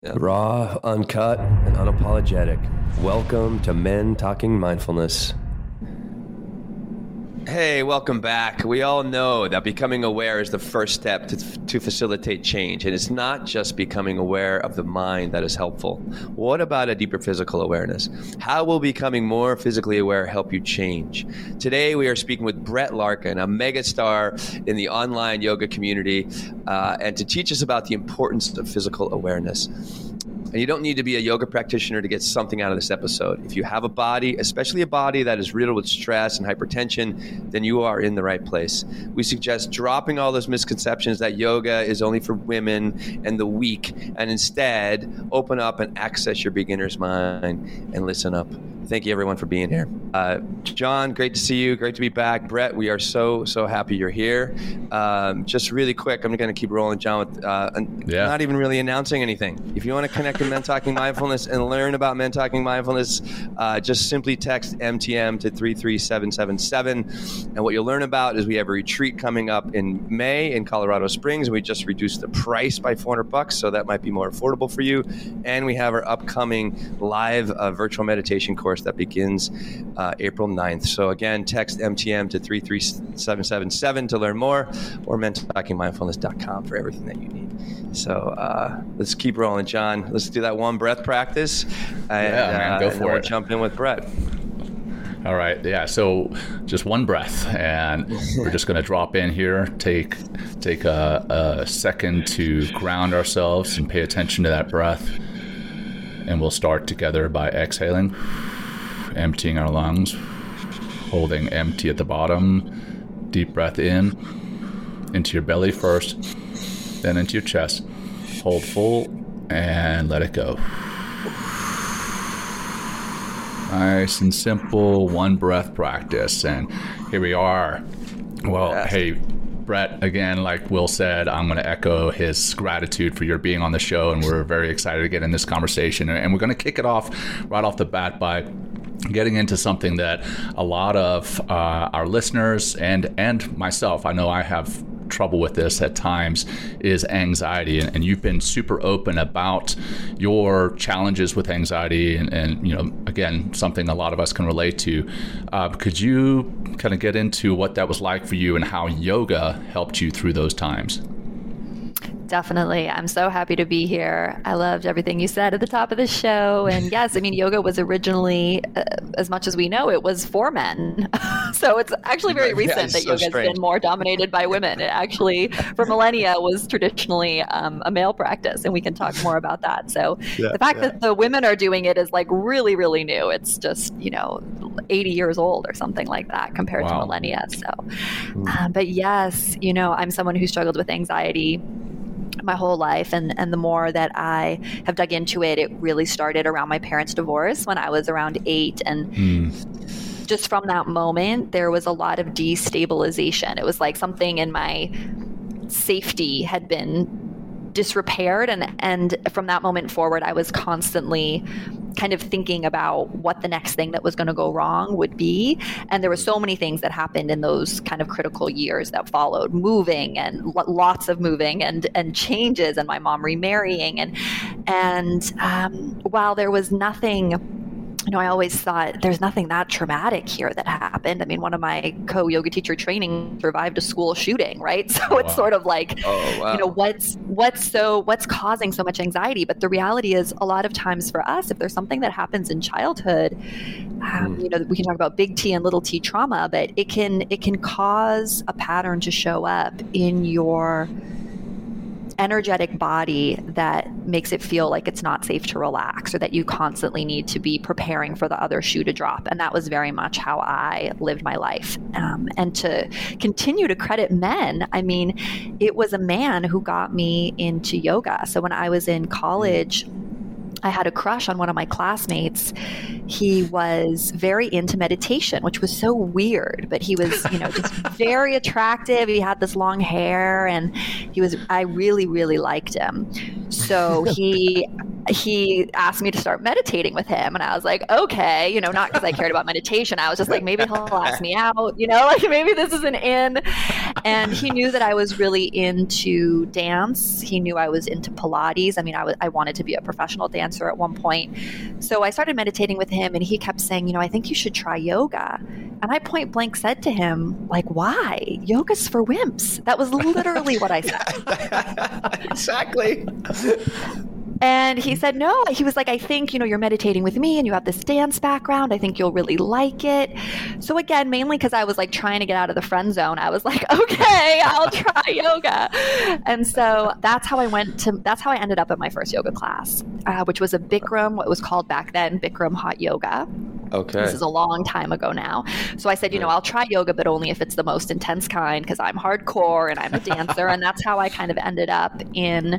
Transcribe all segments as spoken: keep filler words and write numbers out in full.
Yeah. Raw, uncut, and unapologetic. Welcome to Men Talking Mindfulness. Hey, welcome back. We all know that becoming aware is the first step to, to facilitate change. And it's not just becoming aware of the mind that is helpful. What about a deeper physical awareness? How will becoming more physically aware help you change? Today, we are speaking with Brett Larkin, a megastar in the online yoga community, uh, and to teach us about the importance of physical awareness. And you don't need to be a yoga practitioner to get something out of this episode. If you have a body, especially a body that is riddled with stress and hypertension, then you are in the right place. We suggest dropping all those misconceptions that yoga is only for women and the weak, and instead open up and access your beginner's mind and listen up. Thank you, everyone, for being here. Uh, John, great to see you. Great to be back. Brett, we are so, so happy you're here. Um, just really quick, I'm going to keep rolling, John, with uh, yeah. not even really announcing anything. If you want to connect to Men Talking Mindfulness and learn about Men Talking Mindfulness, uh, just simply text M T M to three three seven seven seven. And what you'll learn about is we have a retreat coming up in May in Colorado Springs. We just reduced the price by four hundred bucks, so that might be more affordable for you. And we have our upcoming live uh, virtual meditation course that begins uh, April ninth. So again, text M T M to three three seven seven seven to learn more, or men talking mindfulness dot com for everything that you need. So uh, let's keep rolling, John. Let's do that one breath practice. And, yeah, man, go uh, for and we'll it. Jump in with Brett. All right, yeah, so just one breath, and we're just going to drop in here, take take a, a second to ground ourselves and pay attention to that breath. And we'll start together by exhaling, emptying our lungs, holding empty at the bottom. Deep breath in, into your belly first, then into your chest. Hold full and let it go. Nice and simple, one breath practice. And here we are. Well, yes. Hey, Brett, again, like Will said, I'm going to echo his gratitude for your being on the show, and we're very excited to get in this conversation. And we're going to kick it off right off the bat by getting into something that a lot of uh, our listeners and and myself, I know I have trouble with this at times, is anxiety. And, and you've been super open about your challenges with anxiety, and, and you know, again, something a lot of us can relate to. Uh, could you kind of get into what that was like for you and how yoga helped you through those times? Definitely. I'm so happy to be here. I loved everything you said at the top of the show. And yes, I mean, yoga was originally, uh, as much as we know, it was for men. So it's actually very recent yeah, that so yoga has been more dominated by women. It actually, for millennia, was traditionally um, a male practice. And we can talk more about that. So yeah, the fact yeah. that the women are doing it is like really, really new. It's just, you know, eighty years old or something like that compared wow. to millennia. So, um, but yes, you know, I'm someone who struggled with anxiety my whole life, and and the more that I have dug into it, it really started around my parents' divorce when I was around eight, and mm. just from that moment there was a lot of destabilization. It was like something in my safety had been disrepaired, and and from that moment forward I was constantly kind of thinking about what the next thing that was going to go wrong would be. And there were so many things that happened in those kind of critical years that followed, moving and lo- lots of moving and and changes, and my mom remarrying, and and um, while there was nothing, you know, I always thought there's nothing that traumatic here that happened. I mean, one of my co-yoga teacher training survived a school shooting, right? So oh, it's wow. sort of like, oh, wow. you know, what's what's so what's causing so much anxiety? But the reality is, a lot of times for us, if there's something that happens in childhood, um, mm. you know, we can talk about big T and little T trauma, but it can it can cause a pattern to show up in your energetic body that makes it feel like it's not safe to relax, or that you constantly need to be preparing for the other shoe to drop. And that was very much how I lived my life. Um, and to continue to credit men, I mean, it was a man who got me into yoga. So when I was in college, I had a crush on one of my classmates. He was very into meditation, which was so weird, but he was, you know, just very attractive. He had this long hair, and he was, I really, really liked him. So he he asked me to start meditating with him, and I was like, okay, you know, not because I cared about meditation. I was just like, maybe he'll ask me out, you know, like maybe this is an in. And he knew that I was really into dance. He knew I was into Pilates. I mean, I was I wanted to be a professional dancer at one point. So I started meditating with him, and he kept saying, you know, I think you should try yoga. And I point blank said to him, like, why? Yoga's for wimps. That was literally what I said. Exactly. And he said, no. He was like, I think, you know, you're meditating with me and you have this dance background. I think you'll really like it. So again, mainly because I was like trying to get out of the friend zone, I was like, okay, I'll try yoga. And so that's how I went to, that's how I ended up at my first yoga class, uh, which was a Bikram, what was called back then Bikram hot yoga. Okay. This is a long time ago now. So I said, you know, I'll try yoga, but only if it's the most intense kind, because I'm hardcore and I'm a dancer. And that's how I kind of ended up in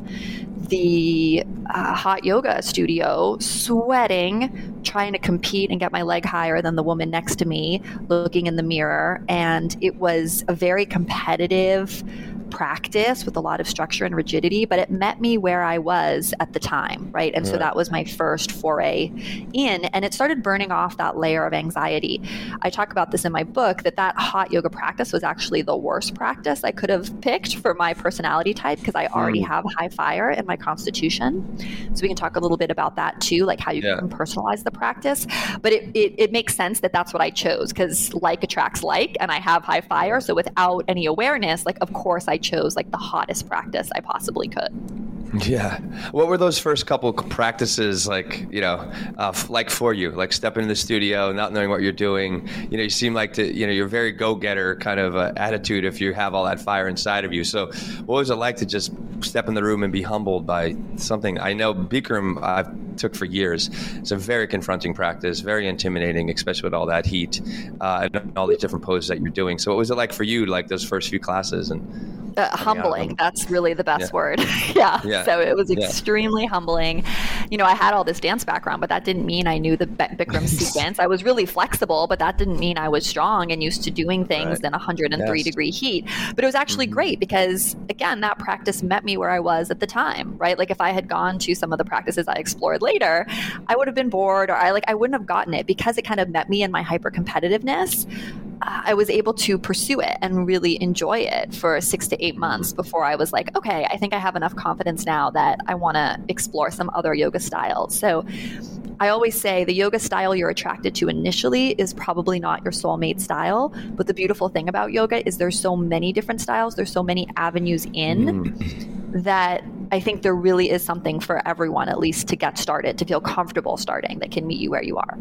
the uh, hot yoga studio, sweating, trying to compete and get my leg higher than the woman next to me, looking in the mirror. And it was a very competitive practice with a lot of structure and rigidity, but it met me where I was at the time, right? And so that was my first foray in, and it started burning off that layer of anxiety. I talk about this in my book, that that hot yoga practice was actually the worst practice I could have picked for my personality type, because I already mm. have high fire in my constitution. So we can talk a little bit about that too, like how you yeah. can personalize the practice. But it, it, it makes sense that that's what I chose, because like attracts like, and I have high fire. So without any awareness, like, of course I chose like the hottest practice I possibly could. Yeah. What were those first couple practices like, you know, uh, like for you, like stepping in the studio, not knowing what you're doing? You know, you seem like to, you know, you're very go-getter kind of uh, attitude if you have all that fire inside of you. So what was it like to just step in the room and be humbled by something? I know Bikram I took for years. It's a very confronting practice, very intimidating, especially with all that heat uh, and all these different poses that you're doing. So what was it like for you, like those first few classes? And Uh, humbling. Yeah. That's really the best yeah. word. yeah. yeah. So it was extremely yeah. humbling. You know, I had all this dance background, but that didn't mean I knew the Bikram sequence. I was really flexible, but that didn't mean I was strong and used to doing things right. in one hundred three yes. degree heat. But it was actually mm-hmm. great because, again, that practice met me where I was at the time, right? Like if I had gone to some of the practices I explored later, I would have been bored, or I like I wouldn't have gotten it, because it kind of met me in my hyper competitiveness. I was able to pursue it and really enjoy it for six to eight months before I was like, okay, I think I have enough confidence now that I want to explore some other yoga styles. So I always say the yoga style you're attracted to initially is probably not your soulmate style. But the beautiful thing about yoga is there's so many different styles. There's so many avenues in mm. that I think there really is something for everyone, at least to get started, to feel comfortable starting, that can meet you where you are.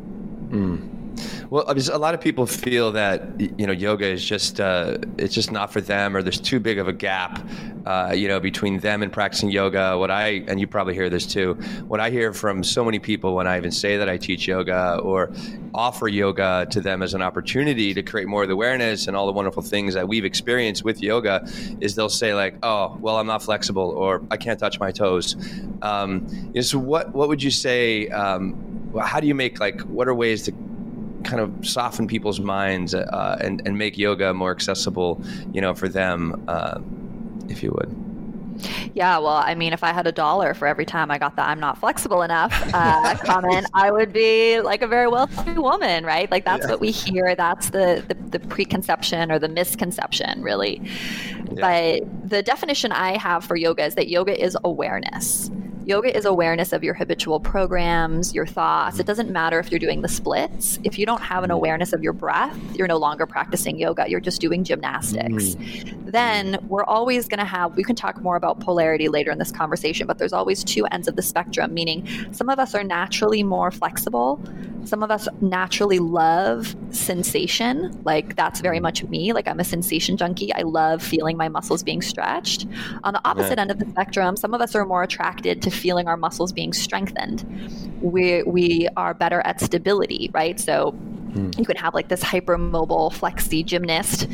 Mm. Well, a lot of people feel that, you know, yoga is just, uh, it's just not for them, or there's too big of a gap, uh, you know, between them and practicing yoga. What I, and you probably hear this too, what I hear from so many people when I even say that I teach yoga or offer yoga to them as an opportunity to create more of the awareness and all the wonderful things that we've experienced with yoga, is they'll say like, oh, well, I'm not flexible, or I can't touch my toes. Um, you know, so what, what would you say, um, how do you make, like, what are ways to kind of soften people's minds uh, and, and make yoga more accessible, you know, for them, uh, if you would? Yeah, well, I mean, if I had a dollar for every time I got the "I'm not flexible enough" uh, comment, I would be like a very wealthy woman, right? Like that's yeah. what we hear. That's the, the the preconception or the misconception, really. Yeah. But the definition I have for yoga is that yoga is awareness. Yoga is awareness of your habitual programs, your thoughts. It doesn't matter if you're doing the splits. If you don't have an awareness of your breath, you're no longer practicing yoga. You're just doing gymnastics. Mm. Then we're always going to have, we can talk more about polarity later in this conversation, but there's always two ends of the spectrum, meaning some of us are naturally more flexible. Some of us naturally love sensation. Like that's very much me. Like I'm a sensation junkie. I love feeling my muscles being stretched. On the opposite yeah. end of the spectrum, some of us are more attracted to feeling our muscles being strengthened. We we are better at stability, right? So mm. you can have like this hypermobile, flexy gymnast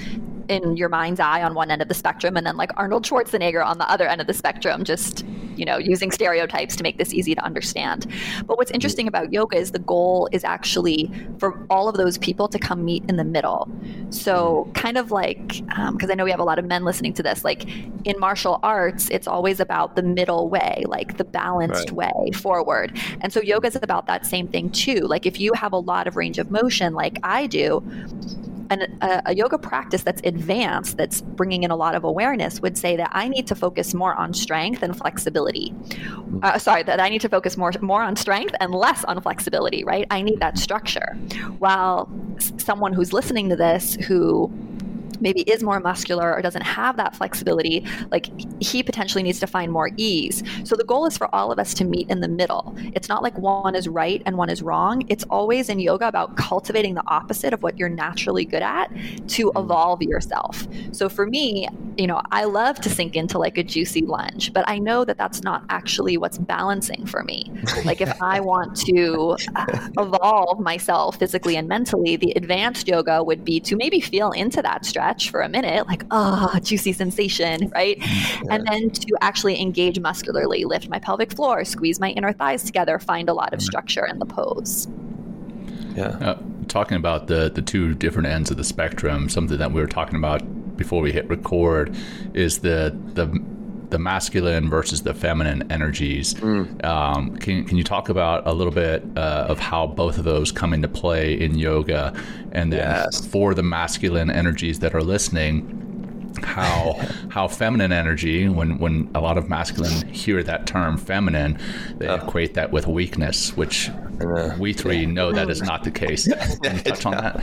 in your mind's eye on one end of the spectrum, and then like Arnold Schwarzenegger on the other end of the spectrum, just, you know, using stereotypes to make this easy to understand. But what's interesting about yoga is the goal is actually for all of those people to come meet in the middle. So kind of like, because um, I know we have a lot of men listening to this, like in martial arts, it's always about the middle way, like the balanced right. way forward. And so yoga is about that same thing too. Like if you have a lot of range of motion like I do, and a, a yoga practice that's advanced, that's bringing in a lot of awareness, would say that I need to focus more on strength and flexibility. Uh, sorry, that I need to focus more more on strength and less on flexibility, right? I need that structure. While someone who's listening to this who maybe is more muscular or doesn't have that flexibility, like he potentially needs to find more ease. So the goal is for all of us to meet in the middle. It's not like one is right and one is wrong. It's always in yoga about cultivating the opposite of what you're naturally good at to evolve yourself. So for me, you know, I love to sink into like a juicy lunge, but I know that that's not actually what's balancing for me. Like if I want to uh, evolve myself physically and mentally, the advanced yoga would be to maybe feel into that stretch for a minute, like, oh, juicy sensation, right? Yeah. And then to actually engage muscularly, lift my pelvic floor, squeeze my inner thighs together, find a lot of structure in the pose. Yeah. Uh, talking about the, the two different ends of the spectrum, something that we were talking about before we hit record is the the the masculine versus the feminine energies. Mm. Um, can can you talk about a little bit uh, of how both of those come into play in yoga, and then yes. for the masculine energies that are listening, how how feminine energy, when when a lot of masculine hear that term feminine, they uh. equate that with weakness, which uh. we three know that is not the case. Can you touch on that?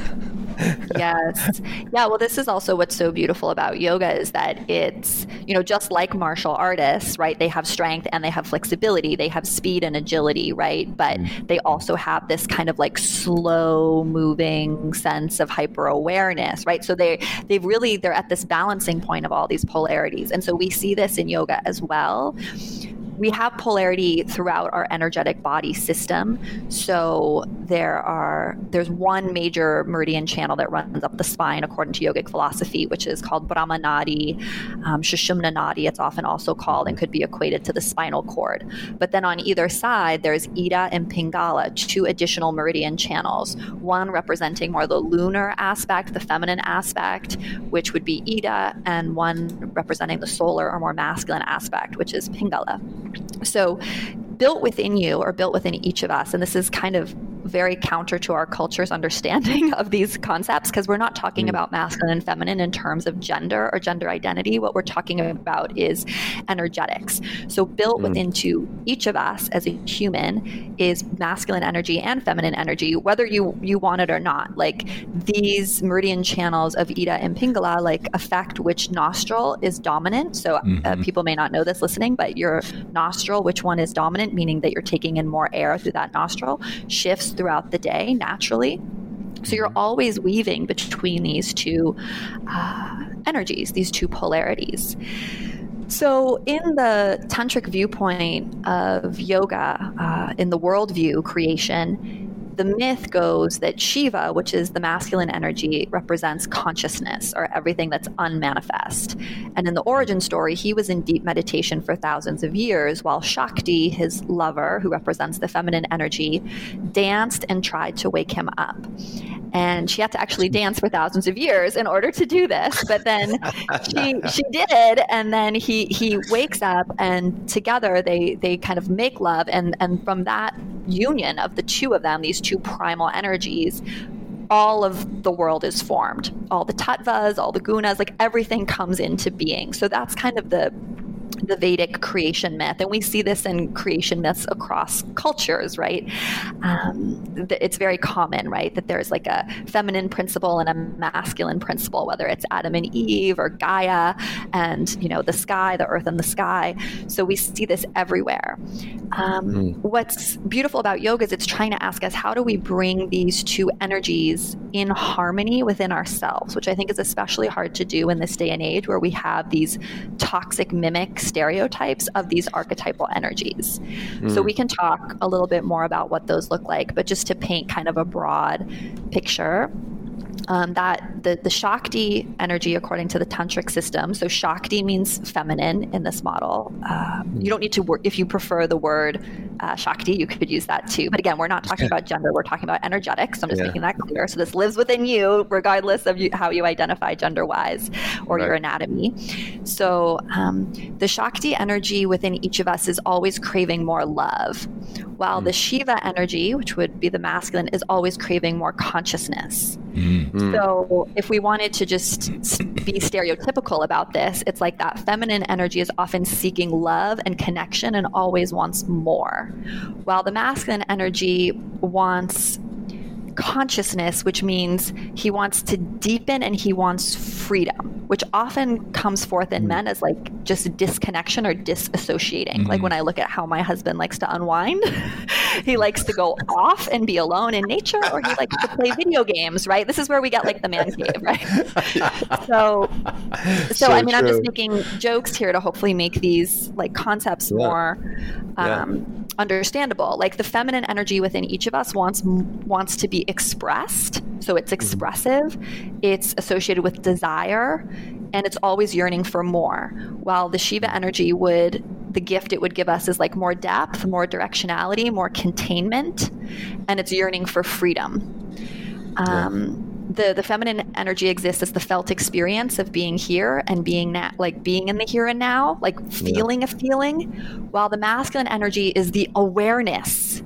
Yes. Yeah. Well, this is also what's so beautiful about yoga is that it's, you know, just like martial artists, right? They have strength and they have flexibility. They have speed and agility, right? But they also have this kind of like slow moving sense of hyper awareness, right? So they, they really, they're at this balancing point of all these polarities. And so we see this in yoga as well. We have polarity throughout our energetic body system. So there are there's one major meridian channel that runs up the spine according to yogic philosophy, which is called Brahma Nadi, um, Sushumna Nadi, it's often also called, and could be equated to the spinal cord. But then on either side, there's Ida and Pingala, two additional meridian channels, one representing more the lunar aspect, the feminine aspect, which would be Ida, and one representing the solar or more masculine aspect, which is Pingala. So built within you, or built within each of us, and this is kind of very counter to our culture's understanding of these concepts, because we're not talking mm. about masculine and feminine in terms of gender or gender identity. What we're talking about is energetics. So built mm. within to each of us as a human is masculine energy and feminine energy, whether you, you want it or not. Like these meridian channels of Ida and Pingala like affect which nostril is dominant. So mm-hmm. uh, people may not know this listening, but your nostril, which one is dominant, meaning that you're taking in more air through that nostril, shifts throughout the day naturally. So you're always weaving between these two uh, energies, these two polarities. So in the tantric viewpoint of yoga, uh, in the worldview creation, the myth goes that Shiva, which is the masculine energy, represents consciousness, or everything that's unmanifest. And in the origin story, he was in deep meditation for thousands of years, while Shakti, his lover, who represents the feminine energy, danced and tried to wake him up. And she had to actually dance for thousands of years in order to do this. But then she she did, and then he he wakes up, and together they they kind of make love, and and from that union of the two of them, these two primal energies, all of the world is formed. All the tattvas, all the gunas, like everything comes into being. So that's kind of the the Vedic creation myth. And we see this in creation myths across cultures, right? Um, it's very common, right? That there's like a feminine principle and a masculine principle, whether it's Adam and Eve or Gaia and, you know, the sky, the earth and the sky. So we see this everywhere. Um, mm. What's beautiful about yoga is it's trying to ask us, how do we bring these two energies in harmony within ourselves, which I think is especially hard to do in this day and age where we have these toxic mimic stereotypes of these archetypal energies. Mm. So we can talk a little bit more about what those look like, but just to paint kind of a broad picture, Um, that the, the Shakti energy, according to the tantric system, so Shakti means feminine in this model. Uh, you don't need to work, if you prefer the word uh, Shakti, you could use that too. But again, we're not talking about gender, we're talking about energetics. So I'm just yeah. making that clear. So this lives within you, regardless of you, how you identify gender-wise or right. your anatomy. So um, the Shakti energy within each of us is always craving more love, while mm. the Shiva energy, which would be the masculine, is always craving more consciousness. Mm. So if we wanted to just be stereotypical about this, it's like that feminine energy is often seeking love and connection and always wants more, while the masculine energy wants consciousness, which means he wants to deepen and he wants freedom, which often comes forth in men as like just disconnection or disassociating. Mm-hmm. Like when I look at how my husband likes to unwind, he likes to go off and be alone in nature, or he likes to play video games, right? This is where we get like the man cave, right? so, so, so I mean, true. I'm just making jokes here to hopefully make these like concepts yeah. more um, yeah. understandable. Like the feminine energy within each of us wants wants to be expressed. So it's expressive, it's associated with desire, and it's always yearning for more. While the Shiva energy would, the gift it would give us is like more depth, more directionality, more containment, and it's yearning for freedom. Um, the, the feminine energy exists as the felt experience of being here and being na- like being in the here and now, like feeling yeah. a feeling, while the masculine energy is the awareness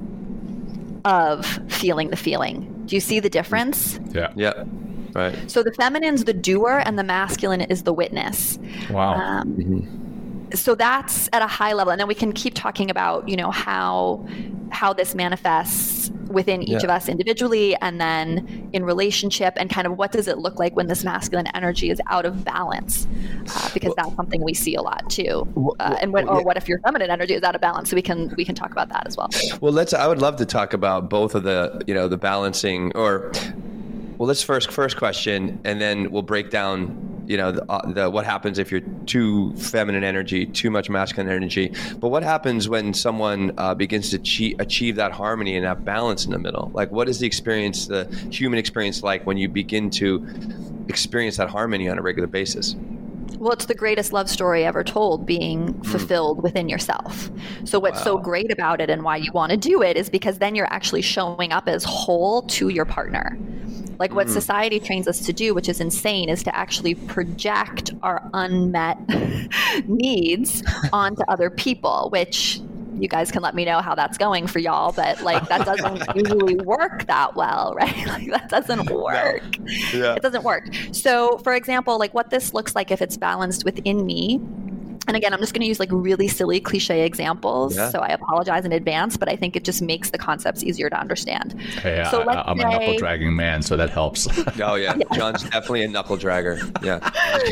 of feeling the feeling. Do you see the difference? Yeah. Yeah. Right. So the feminine's the doer and the masculine is the witness. Wow. Um, mm-hmm. So that's at a high level. And then we can keep talking about, you know, how how this manifests within each yeah. of us individually and then in relationship, and kind of what does it look like when this masculine energy is out of balance, uh, because well, that's something we see a lot too. Uh, and what, or what if your feminine energy is out of balance? So we can we can talk about that as well. Well, let's. I would love to talk about both of the, you know, the balancing, or well, let's first first question, and then we'll break down, you know, the, uh, the what happens if you're too feminine energy, too much masculine energy. But what happens when someone uh, begins to achieve, achieve that harmony and that balance in the middle? Like, what is the experience, the human experience, like when you begin to experience that harmony on a regular basis? Well, it's the greatest love story ever told, being fulfilled mm. within yourself. So what's wow. so great about it and why you want to do it is because then you're actually showing up as whole to your partner. Like what mm. society trains us to do, which is insane, is to actually project our unmet needs onto other people, which you guys can let me know how that's going for y'all, but like that doesn't usually work that well, right? Like that doesn't work. No. Yeah. It doesn't work. So for example, like what this looks like if it's balanced within me. And again, I'm just going to use like really silly cliche examples. Yeah. So I apologize in advance, but I think it just makes the concepts easier to understand. Hey, so I, I'm say, a knuckle dragging man, so that helps. Oh yeah. yeah. John's definitely a knuckle dragger. Yeah.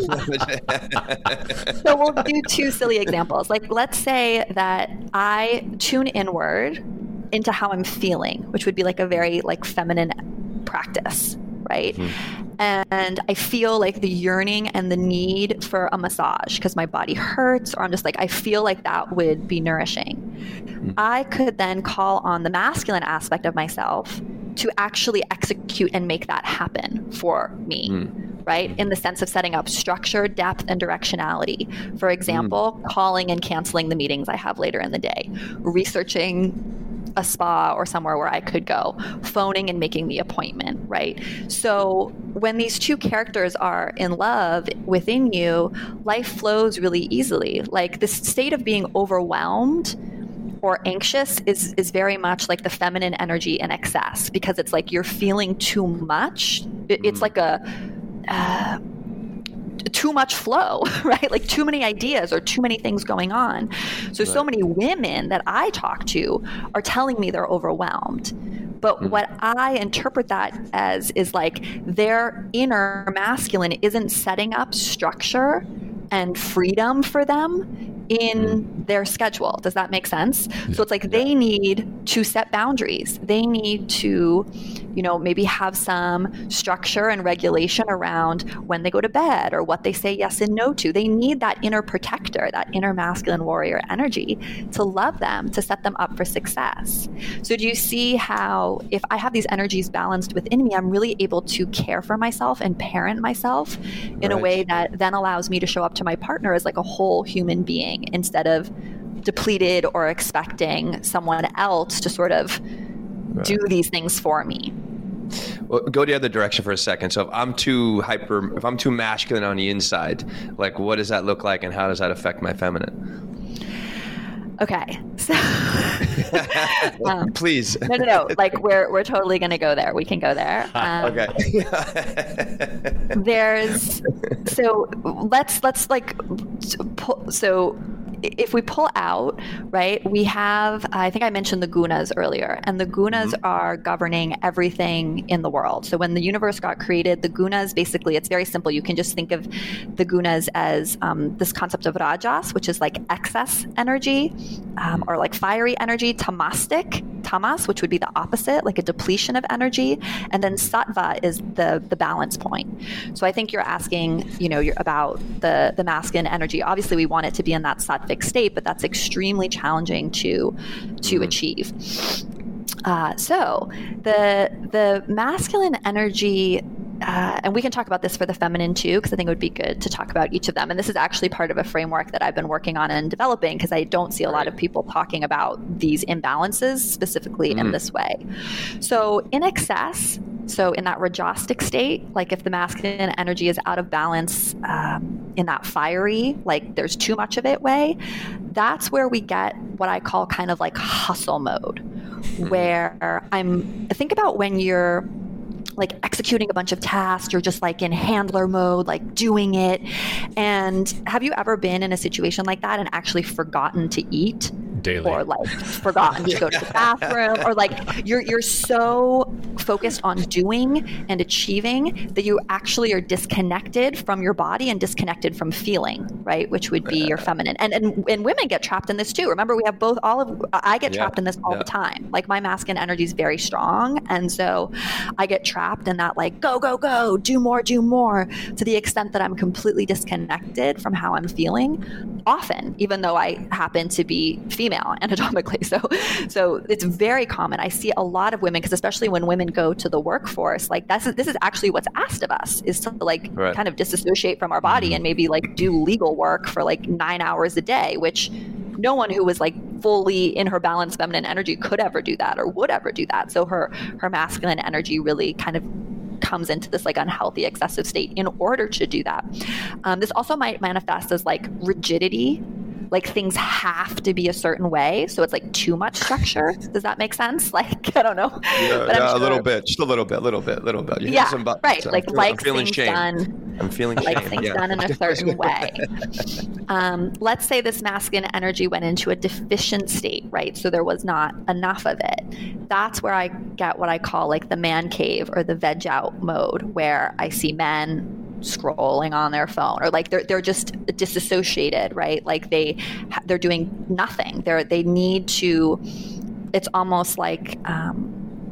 So we'll do two silly examples. Like let's say that I tune inward into how I'm feeling, which would be like a very like feminine practice, right? Mm-hmm. And I feel like the yearning and the need for a massage because my body hurts, or I'm just like, I feel like that would be nourishing. Mm-hmm. I could then call on the masculine aspect of myself to actually execute and make that happen for me, mm-hmm. right? In the sense of setting up structure, depth, and directionality. For example, mm-hmm. calling and canceling the meetings I have later in the day, researching a spa or somewhere where I could go, phoning and making the appointment, right? So when these two characters are in love within you, life flows really easily. Like this state of being overwhelmed or anxious is is very much like the feminine energy in excess, because it's like you're feeling too much. It, it's like a uh, too much flow, right? Like too many ideas or too many things going on. So, right. so many women that I talk to are telling me they're overwhelmed. But mm. what I interpret that as is like their inner masculine isn't setting up structure and freedom for them in mm. their schedule. Does that make sense? So it's like Yeah. they need to set boundaries. They need to, you know, maybe have some structure and regulation around when they go to bed or what they say yes and no to. They need that inner protector, that inner masculine warrior energy to love them, to set them up for success. So do you see how if I have these energies balanced within me, I'm really able to care for myself and parent myself in Right. a way that then allows me to show up to my partner as like a whole human being instead of depleted or expecting someone else to sort of Right. do these things for me. Well, go the other direction for a second. So if I'm too hyper, if I'm too masculine on the inside, like what does that look like and how does that affect my feminine? Okay. So um, Please. no, no, no. Like we're we're totally going to go there. We can go there. Um, Okay. There's so let's let's like pull, so if we pull out, right, we have, I think I mentioned the gunas earlier, and the gunas mm-hmm. are governing everything in the world. So when the universe got created, the gunas, basically, it's very simple. You can just think of the gunas as um, this concept of rajas, which is like excess energy, um, or like fiery energy, tamastic, tamas, which would be the opposite, like a depletion of energy, and then sattva is the the balance point. So I think you're asking, you know, you're about the the masculine energy. Obviously, we want it to be in that sattva state, but that's extremely challenging to to mm-hmm. achieve. Uh, so the the masculine energy, uh, and we can talk about this for the feminine too, because I think it would be good to talk about each of them. And this is actually part of a framework that I've been working on and developing, because I don't see a lot of people talking about these imbalances specifically mm-hmm. in this way. So in excess, so in that rajastic state, like if the masculine energy is out of balance, um, in that fiery, like there's too much of it way, that's where we get what I call kind of like hustle mode, mm-hmm. where I'm, think about when you're like executing a bunch of tasks, you're just like in handler mode, like doing it. And have you ever been in a situation like that and actually forgotten to eat? Daily. Or like forgotten to go to the bathroom, or like you're you're so focused on doing and achieving that you actually are disconnected from your body and disconnected from feeling, right? Which would be your feminine. And and, and women get trapped in this too. Remember, we have both, all of, I get yeah. trapped in this all yeah. the time. Like my masculine energy is very strong. And so I get trapped in that like, go, go, go, do more, do more, to the extent that I'm completely disconnected from how I'm feeling often, even though I happen to be female anatomically. So, so it's very common. I see a lot of women, because especially when women go to the workforce, like that's, this is actually what's asked of us, is to like right. kind of disassociate from our body and maybe like do legal work for like nine hours a day, which no one who was like fully in her balanced feminine energy could ever do that or would ever do that. So her, her masculine energy really kind of comes into this like unhealthy, excessive state in order to do that. Um, this also might manifest as like rigidity, like things have to be a certain way. So it's like too much structure. Does that make sense? Like, I don't know. Yeah, but yeah sure. a little bit, just a little bit, little bit, little bit. You yeah, some buttons, right. so like, I'm, like I'm feeling things shame. done. I'm feeling like shame. things yeah. done in a certain way. Um, let's say this masculine energy went into a deficient state, right? So there was not enough of it. That's where I get what I call like the man cave or the veg out mode, where I see men scrolling on their phone, or like they're they're just disassociated, right? Like they they're doing nothing. They're they need to. It's almost like um,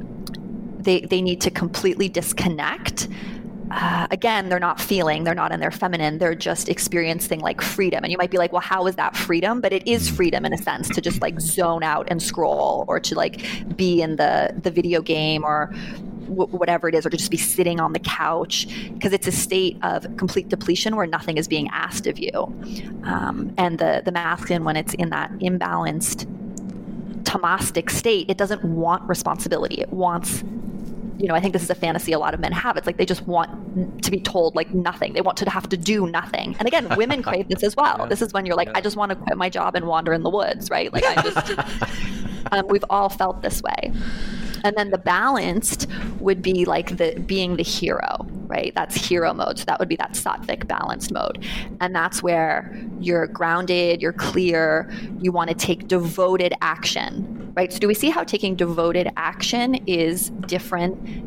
they they need to completely disconnect. Uh, again, they're not feeling, they're not in their feminine, they're just experiencing like freedom. And you might be like, well, how is that freedom? But it is freedom in a sense to just like zone out and scroll, or to like be in the the video game, or whatever it is, or to just be sitting on the couch, because it's a state of complete depletion where nothing is being asked of you. Um, and the, the masculine, when it's in that imbalanced tamastic state, it doesn't want responsibility. It wants, you know, I think this is a fantasy a lot of men have. It's like they just want to be told like nothing. They want to have to do nothing. And again, women crave this as well. Yeah. This is when you're like, yeah. I just want to quit my job and wander in the woods, right? Like I just, um, we've all felt this way. And then the balanced would be like the being the hero, right? That's hero mode. So that would be that sattvic balanced mode. And that's where you're grounded, you're clear, you want to take devoted action, right? So do we see how taking devoted action is different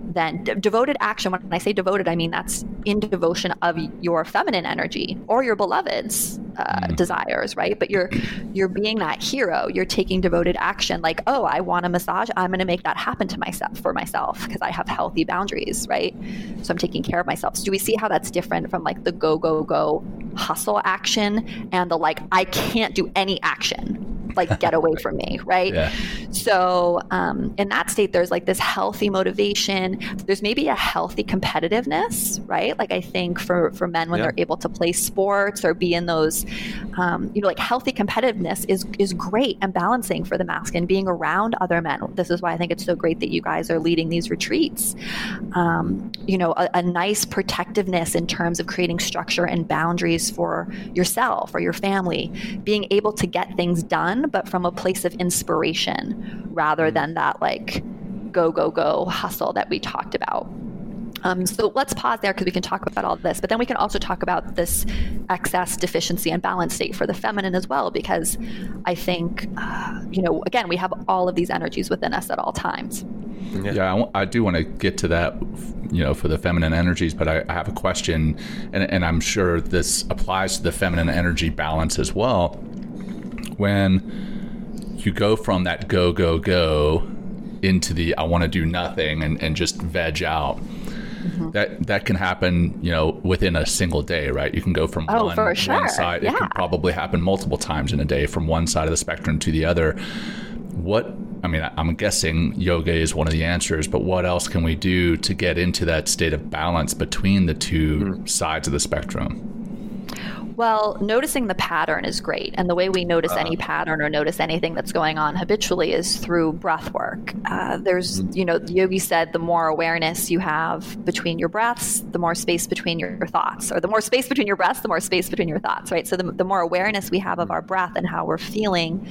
then de- devoted action, when I say devoted, I mean that's in devotion of your feminine energy or your beloved's uh, mm. desires, right? But you're you're being that hero. You're taking devoted action, like, oh, I want a massage. I'm going to make that happen to myself for myself because I have healthy boundaries, right? So I'm taking care of myself. So do we see how that's different from like the go, go, go hustle action and the like, I can't do any action, like get away from me, right? Yeah. So um, in that state, there's like this healthy motivation. There's maybe a healthy competitiveness, right? Like I think for, for men when yeah. they're able to play sports or be in those, um, you know, like healthy competitiveness is is great and balancing for the masculine, being around other men. This is why I think it's so great that you guys are leading these retreats. Um, you know, a, a nice protectiveness in terms of creating structure and boundaries for yourself or your family, being able to get things done, but from a place of inspiration rather than that like go, go, go hustle that we talked about. Um, so let's pause there because we can talk about all this, but then we can also talk about this excess, deficiency, and balance state for the feminine as well, because I think, uh, you know, again, we have all of these energies within us at all times. Yeah, yeah I, w- I do want to get to that, you know, for the feminine energies, but I, I have a question, and, and I'm sure this applies to the feminine energy balance as well. When you go from that go, go, go into the I want to do nothing and, and just veg out, mm-hmm. that that can happen, you know, within a single day, right? You can go from oh, one, for sure. one side. Yeah. It can probably happen multiple times in a day from one side of the spectrum to the other. What, I mean, I'm guessing yoga is one of the answers, but what else can we do to get into that state of balance between the two mm-hmm. sides of the spectrum? Well, noticing the pattern is great. And the way we notice uh, any pattern or notice anything that's going on habitually is through breath work. Uh, there's, you know, Yogi said the more awareness you have between your breaths, the more space between your, your thoughts, or the more space between your breaths, the more space between your thoughts, right? So the, the more awareness we have of our breath and how we're feeling,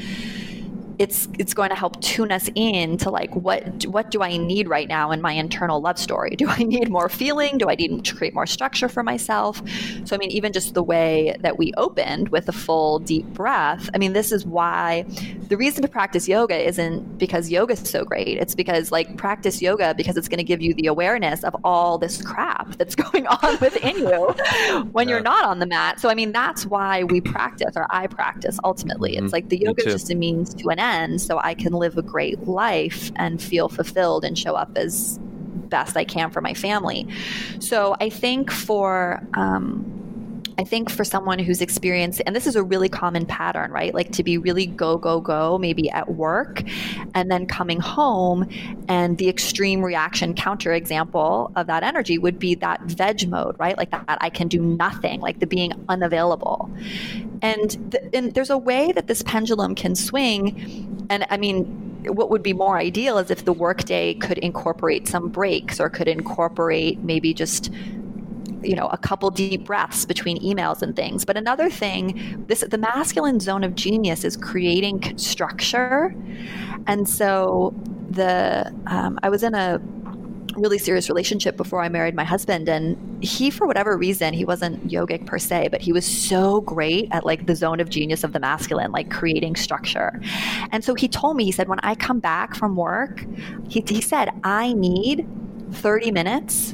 it's it's going to help tune us in to like, what what do I need right now in my internal love story? Do I need more feeling? Do I need to create more structure for myself? So, I mean, even just the way that we opened with a full deep breath, I mean, this is why the reason to practice yoga isn't because yoga is so great. It's because like practice yoga because it's going to give you the awareness of all this crap that's going on within you when yeah. you're not on the mat. So, I mean, that's why we practice, or I practice ultimately. It's like the yoga is just a means to an end. So I can live a great life and feel fulfilled and show up as best I can for my family. So I think for um, I think for someone who's experienced, and this is a really common pattern, right? Like to be really go, go, go, maybe at work, and then coming home, and the extreme reaction counter example of that energy would be that veg mode, right? Like that I can do nothing, like the being unavailable. And, the, and there's a way that this pendulum can swing. And I mean, what would be more ideal is if the workday could incorporate some breaks, or could incorporate maybe just, you know, a couple deep breaths between emails and things. But another thing, this the masculine zone of genius is creating structure. And so the um, I was in a really serious relationship before I married my husband, and he, for whatever reason, he wasn't yogic per se, but he was so great at like the zone of genius of the masculine, like creating structure. And so he told me, he said, when I come back from work, he, he said, I need thirty minutes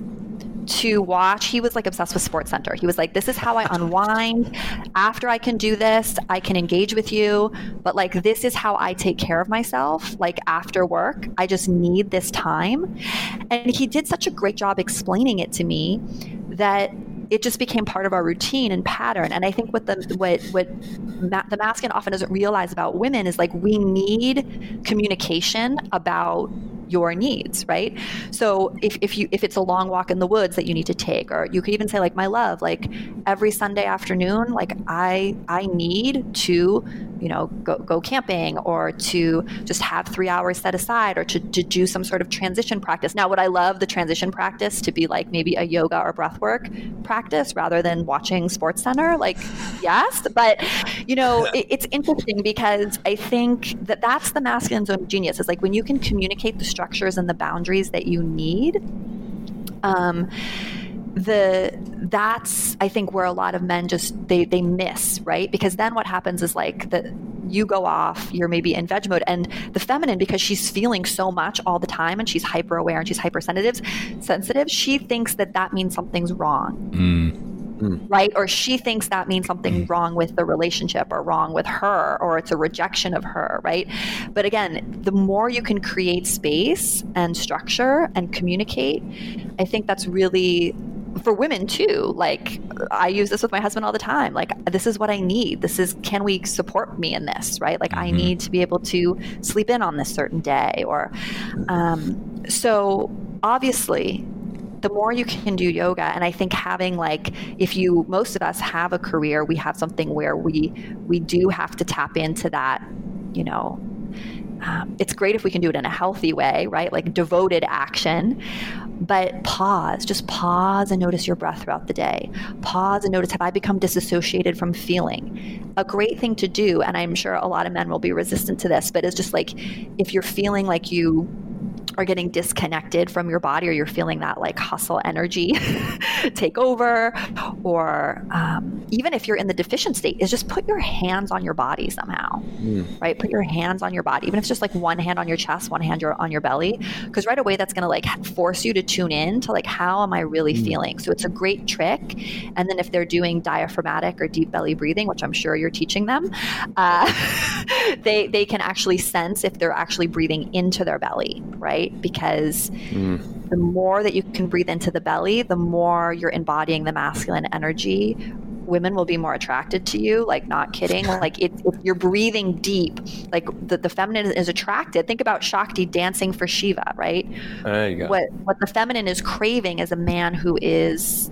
to watch. He was like obsessed with SportsCenter. He was like, this is how I unwind. After I can do this, I can engage with you. But like, this is how I take care of myself. Like after work, I just need this time. And he did such a great job explaining it to me that it just became part of our routine and pattern. And I think what the what what ma- the masculine often doesn't realize about women is like, we need communication about your needs, right? So if, if you if it's a long walk in the woods that you need to take, or you could even say like, my love, like every Sunday afternoon, like I I need to, you know, go go camping, or to just have three hours set aside, or to, to do some sort of transition practice. Now, would I love the transition practice to be like maybe a yoga or breath work practice rather than watching SportsCenter? Like, yes, but you know, it, it's interesting because I think that that's the masculine zone of genius, is like when you can communicate the structures and the boundaries that you need. Um, the that's I think where a lot of men just they they miss, right? Because then what happens is like the you go off, you're maybe in veg mode. And the feminine, because she's feeling so much all the time and she's hyper aware and she's hypersensitive, sensitive, she thinks that that means something's wrong. Mm. Right? Or she thinks that means something wrong with the relationship or wrong with her, or it's a rejection of her, right? But again, the more you can create space and structure and communicate, I think that's really, for women too, like I use this with my husband all the time. Like, this is what I need. This is, can we support me in this, right? Like, mm-hmm. I need to be able to sleep in on this certain day. Or, um, so obviously, the more you can do yoga, and I think having, like, if you, most of us have a career, we have something where we, we do have to tap into that, you know, um, it's great if we can do it in a healthy way, right? Like devoted action, but pause, just pause and notice your breath throughout the day. Pause and notice, have I become disassociated from feeling? A great thing to do, and I'm sure a lot of men will be resistant to this, but it's just like, if you're feeling like you are getting disconnected from your body, or you're feeling that like hustle energy take over, or um, even if you're in the deficient state, is just put your hands on your body somehow, mm. right? Put your hands on your body, even if it's just like one hand on your chest, one hand on your belly, because right away that's going to like force you to tune in to like, how am I really mm. feeling? So it's a great trick. And then if they're doing diaphragmatic or deep belly breathing, which I'm sure you're teaching them, uh, they they can actually sense if they're actually breathing into their belly, right? Because mm. the more that you can breathe into the belly, the more you're embodying the masculine energy. Women will be more attracted to you, like, not kidding. Like, it, if you're breathing deep, like the, the feminine is attracted. Think about Shakti dancing for Shiva, right? There you go. What, what the feminine is craving is a man who is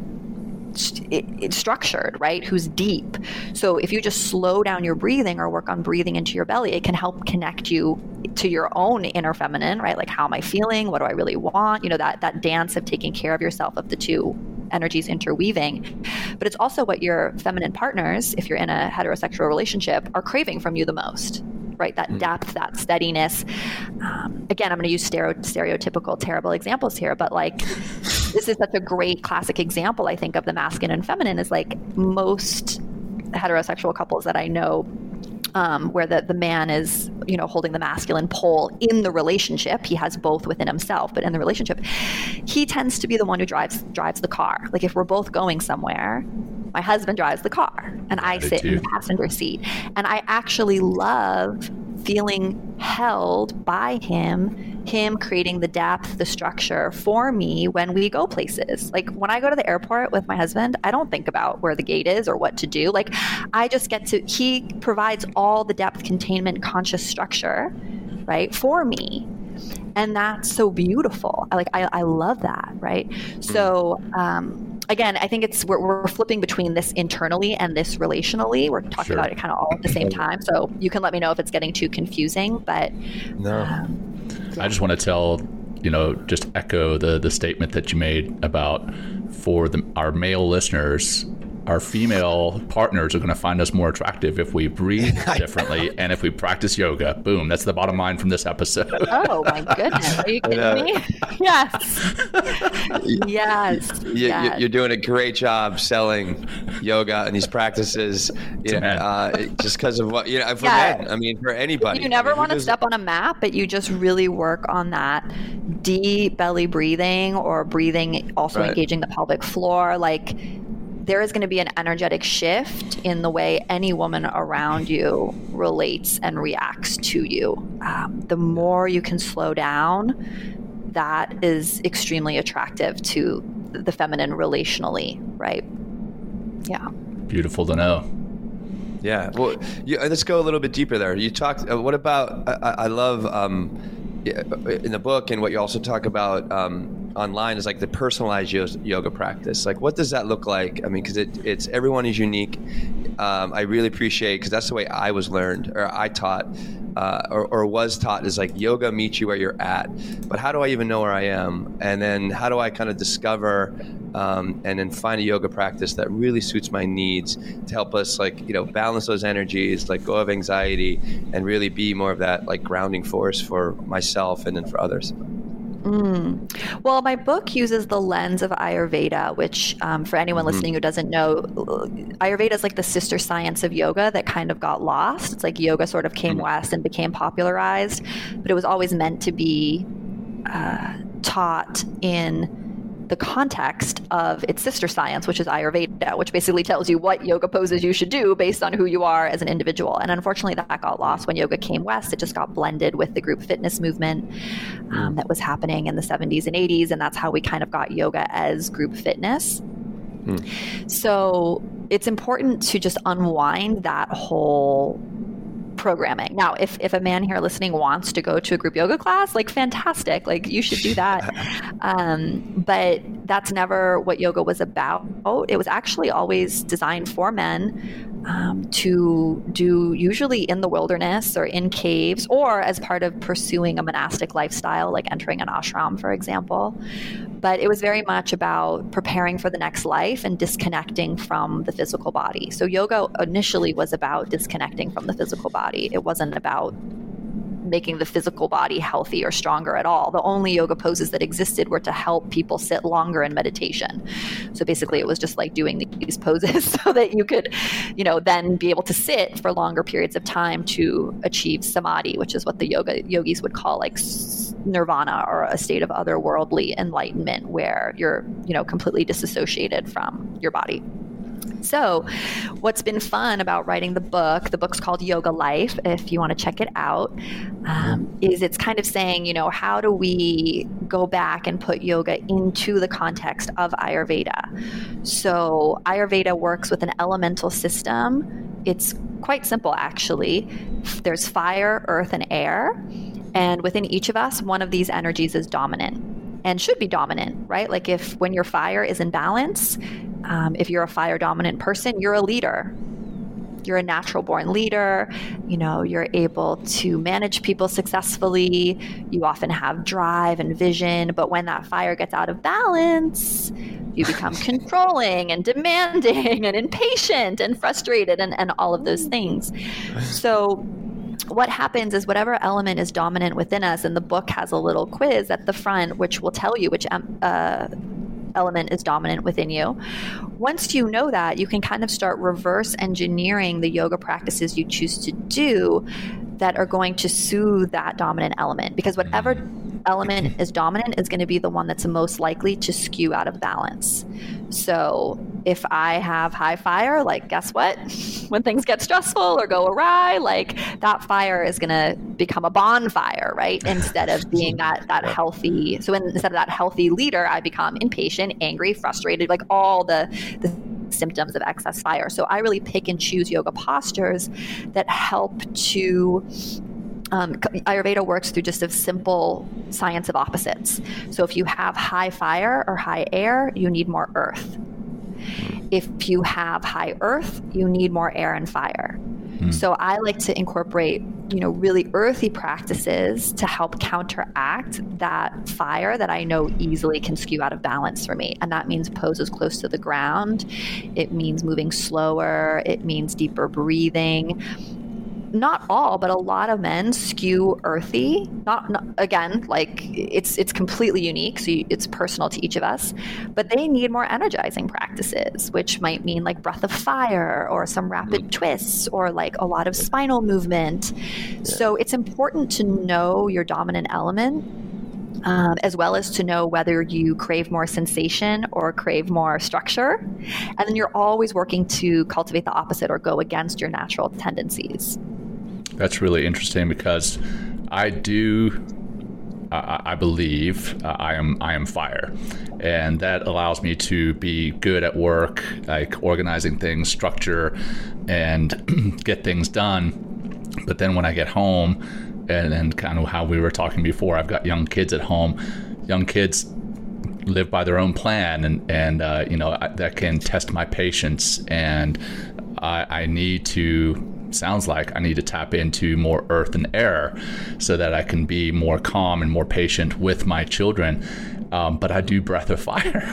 It, it's structured, right? Who's deep. So if you just slow down your breathing or work on breathing into your belly, it can help connect you to your own inner feminine, right? Like, how am I feeling? What do I really want? You know, that that dance of taking care of yourself, of the two energies interweaving. But it's also what your feminine partners, if you're in a heterosexual relationship, are craving from you the most, right? That depth, that steadiness. Um, again, I'm going to use stereo, stereotypical, terrible examples here, but like, this is such a great classic example, I think, of the masculine and feminine. Is like, most heterosexual couples that I know, um, where the, the man is, you know, holding the masculine pole in the relationship. He has both within himself, but in the relationship, he tends to be the one who drives drives the car. Like, if we're both going somewhere, my husband drives the car and I sit in the passenger seat. And I actually love feeling held by him, him creating the depth, the structure for me when we go places. Like, when I go to the airport with my husband, I don't think about where the gate is or what to do. Like, I just get to, he provides all the depth, containment, conscious structure, right, for me. And that's so beautiful. I like, I, I love that, right? So, um, again, I think it's, we're, we're flipping between this internally and this relationally. We're talking sure. about it kind of all at the same time. So you can let me know if it's getting too confusing, but no. Um, yeah. I just want to tell, you know, just echo the, the statement that you made about, for the, our male listeners, our female partners are going to find us more attractive if we breathe differently and if we practice yoga. Boom. That's the bottom line from this episode. Oh, my goodness. Are you kidding me? Yes. Yes. You, yes. You're doing a great job selling yoga and these practices, you know, uh, just because of what, you know, for yeah. men. I mean, for anybody. You never I mean, want to step on a map, but you just really work on that deep belly breathing, or breathing, also right. engaging the pelvic floor. Like, there is going to be an energetic shift in the way any woman around you relates and reacts to you. Um, the more you can slow down, that is extremely attractive to the feminine relationally, right? Yeah. Beautiful to know. Yeah. Well, you, let's go a little bit deeper there. You talked, uh, what about, I, I love um, in the book, and what you also talk about um, online, is like the personalized yoga practice. Like, what does that look like? I mean, because it, it's, everyone is unique. Um, I really appreciate, because that's the way I was learned, or I taught, uh, or, or was taught, is like, yoga meets you where you're at. But how do I even know where I am? And then how do I kind of discover um, and then find a yoga practice that really suits my needs to help us, like, you know, balance those energies, let go of anxiety, and really be more of that like grounding force for myself and then for others? Mm. Well, my book uses the lens of Ayurveda, which um, for anyone mm-hmm. listening who doesn't know, Ayurveda is like the sister science of yoga that kind of got lost. It's like yoga sort of came mm-hmm. west and became popularized, but it was always meant to be uh, taught in the context of its sister science, which is Ayurveda, which basically tells you what yoga poses you should do based on who you are as an individual. And unfortunately, that got lost when yoga came west. It just got blended with the group fitness movement um, that was happening in the seventies and eighties. And that's how we kind of got yoga as group fitness. Hmm. So it's important to just unwind that whole programming. Now, if, if a man here listening wants to go to a group yoga class, like fantastic, like you should do that. Um, but that's never what yoga was about. It was actually always designed for men um, to do usually in the wilderness or in caves or as part of pursuing a monastic lifestyle, like entering an ashram, for example. But it was very much about preparing for the next life and disconnecting from the physical body. So yoga initially was about disconnecting from the physical body. It wasn't about making the physical body healthy or stronger at all. The only yoga poses that existed were to help people sit longer in meditation. So basically it was just like doing these poses so that you could, you know, then be able to sit for longer periods of time to achieve samadhi, which is what the yoga yogis would call like nirvana, or a state of otherworldly enlightenment where you're, you know, completely disassociated from your body. So what's been fun about writing the book, the book's called Yoga Life, if you want to check it out, um, is it's kind of saying, you know, how do we go back and put yoga into the context of Ayurveda? So Ayurveda works with an elemental system. It's quite simple, actually. There's fire, earth, and air. And within each of us, one of these energies is dominant and should be dominant, right? Like if when your fire is in balance, um, if you're a fire dominant person, you're a leader. You're a natural born leader. You know, you're able to manage people successfully. You often have drive and vision. But when that fire gets out of balance, you become controlling and demanding and impatient and frustrated and, and all of those things. So what happens is whatever element is dominant within us, and the book has a little quiz at the front which will tell you which uh, element is dominant within you. Once you know that, you can kind of start reverse engineering the yoga practices you choose to do that are going to soothe that dominant element, because whatever element is dominant is going to be the one that's most likely to skew out of balance. So if I have high fire, like guess what? When things get stressful or go awry, like that fire is going to become a bonfire, right? Instead of being that that healthy. So instead of that healthy leader, I become impatient, angry, frustrated, like all the, the symptoms of excess fire. So I really pick and choose yoga postures that help to Um, Ayurveda works through just a simple science of opposites. So if you have high fire or high air, you need more earth. If you have high earth, you need more air and fire. Mm. So I like to incorporate, you know, really earthy practices to help counteract that fire that I know easily can skew out of balance for me. And that means poses close to the ground. It means moving slower. It means deeper breathing. Not all, but a lot of men skew earthy. Not, not again, like it's it's completely unique, so you, it's personal to each of us. But they need more energizing practices, which might mean like breath of fire or some rapid twists or like a lot of spinal movement. Yeah. So it's important to know your dominant element, um, as well as to know whether you crave more sensation or crave more structure. And then you're always working to cultivate the opposite or go against your natural tendencies. That's really interesting, because I do, uh, I believe uh, I am I am fire, and that allows me to be good at work, like organizing things, structure, and get things done. But then when I get home, and then kind of how we were talking before, I've got young kids at home. Young kids live by their own plan, and and uh, you know I, that can test my patience, and I, I need to. Sounds like I need to tap into more earth and air so that I can be more calm and more patient with my children. um, but I do breath of fire,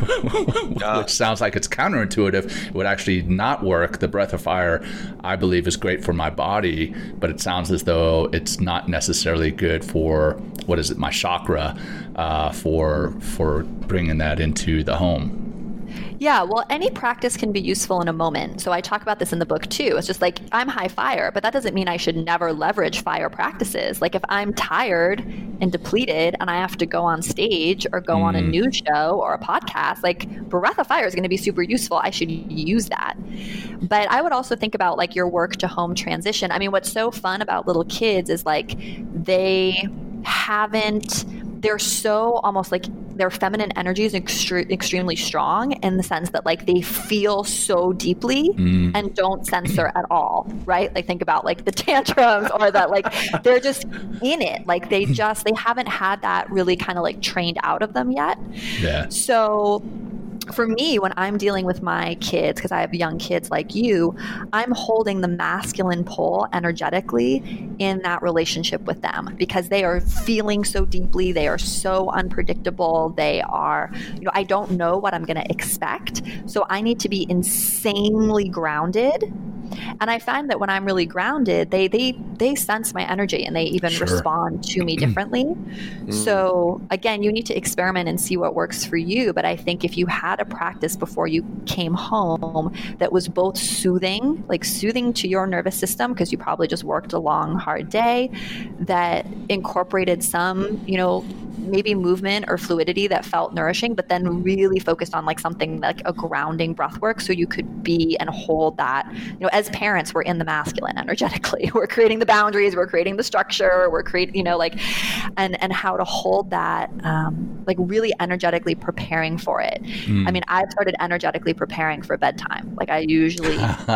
which sounds like it's counterintuitive. It would actually not work. The breath of fire, I believe, is great for my body, but it sounds as though it's not necessarily good for, what is it, my chakra, uh, for for bringing that into the home. Yeah, well, any practice can be useful in a moment. So I talk about this in the book too. It's just like, I'm high fire, but that doesn't mean I should never leverage fire practices. Like if I'm tired and depleted and I have to go on stage or go mm. on a news show or a podcast, like breath of fire is going to be super useful. I should use that. But I would also think about like your work to home transition. I mean, what's so fun about little kids is like they haven't, they're so almost like their feminine energy is extre- extremely strong in the sense that like they feel so deeply mm. and don't censor at all, right? Like think about like the tantrums or that like they're just in it. Like they just, they haven't had that really kind of like trained out of them yet. Yeah. So for me, when I'm dealing with my kids, because I have young kids like you, I'm holding the masculine pole energetically in that relationship with them because they are feeling so deeply. They are so unpredictable. They are, you know, I don't know what I'm going to expect. So I need to be insanely grounded. And I find that when I'm really grounded, they they they sense my energy and they even sure. respond to me differently. Mm. So again, you need to experiment and see what works for you. But I think if you had a practice before you came home that was both soothing, like soothing to your nervous system, because you probably just worked a long, hard day, that incorporated some, you know, maybe movement or fluidity that felt nourishing, but then really focused on like something like a grounding breath work so you could be and hold that. You know, as parents, we're in the masculine energetically. We're creating the boundaries, we're creating the structure, we're creating, you know, like, and, and how to hold that, um, like really energetically preparing for it. Mm. I mean, I've started energetically preparing for bedtime. Like I usually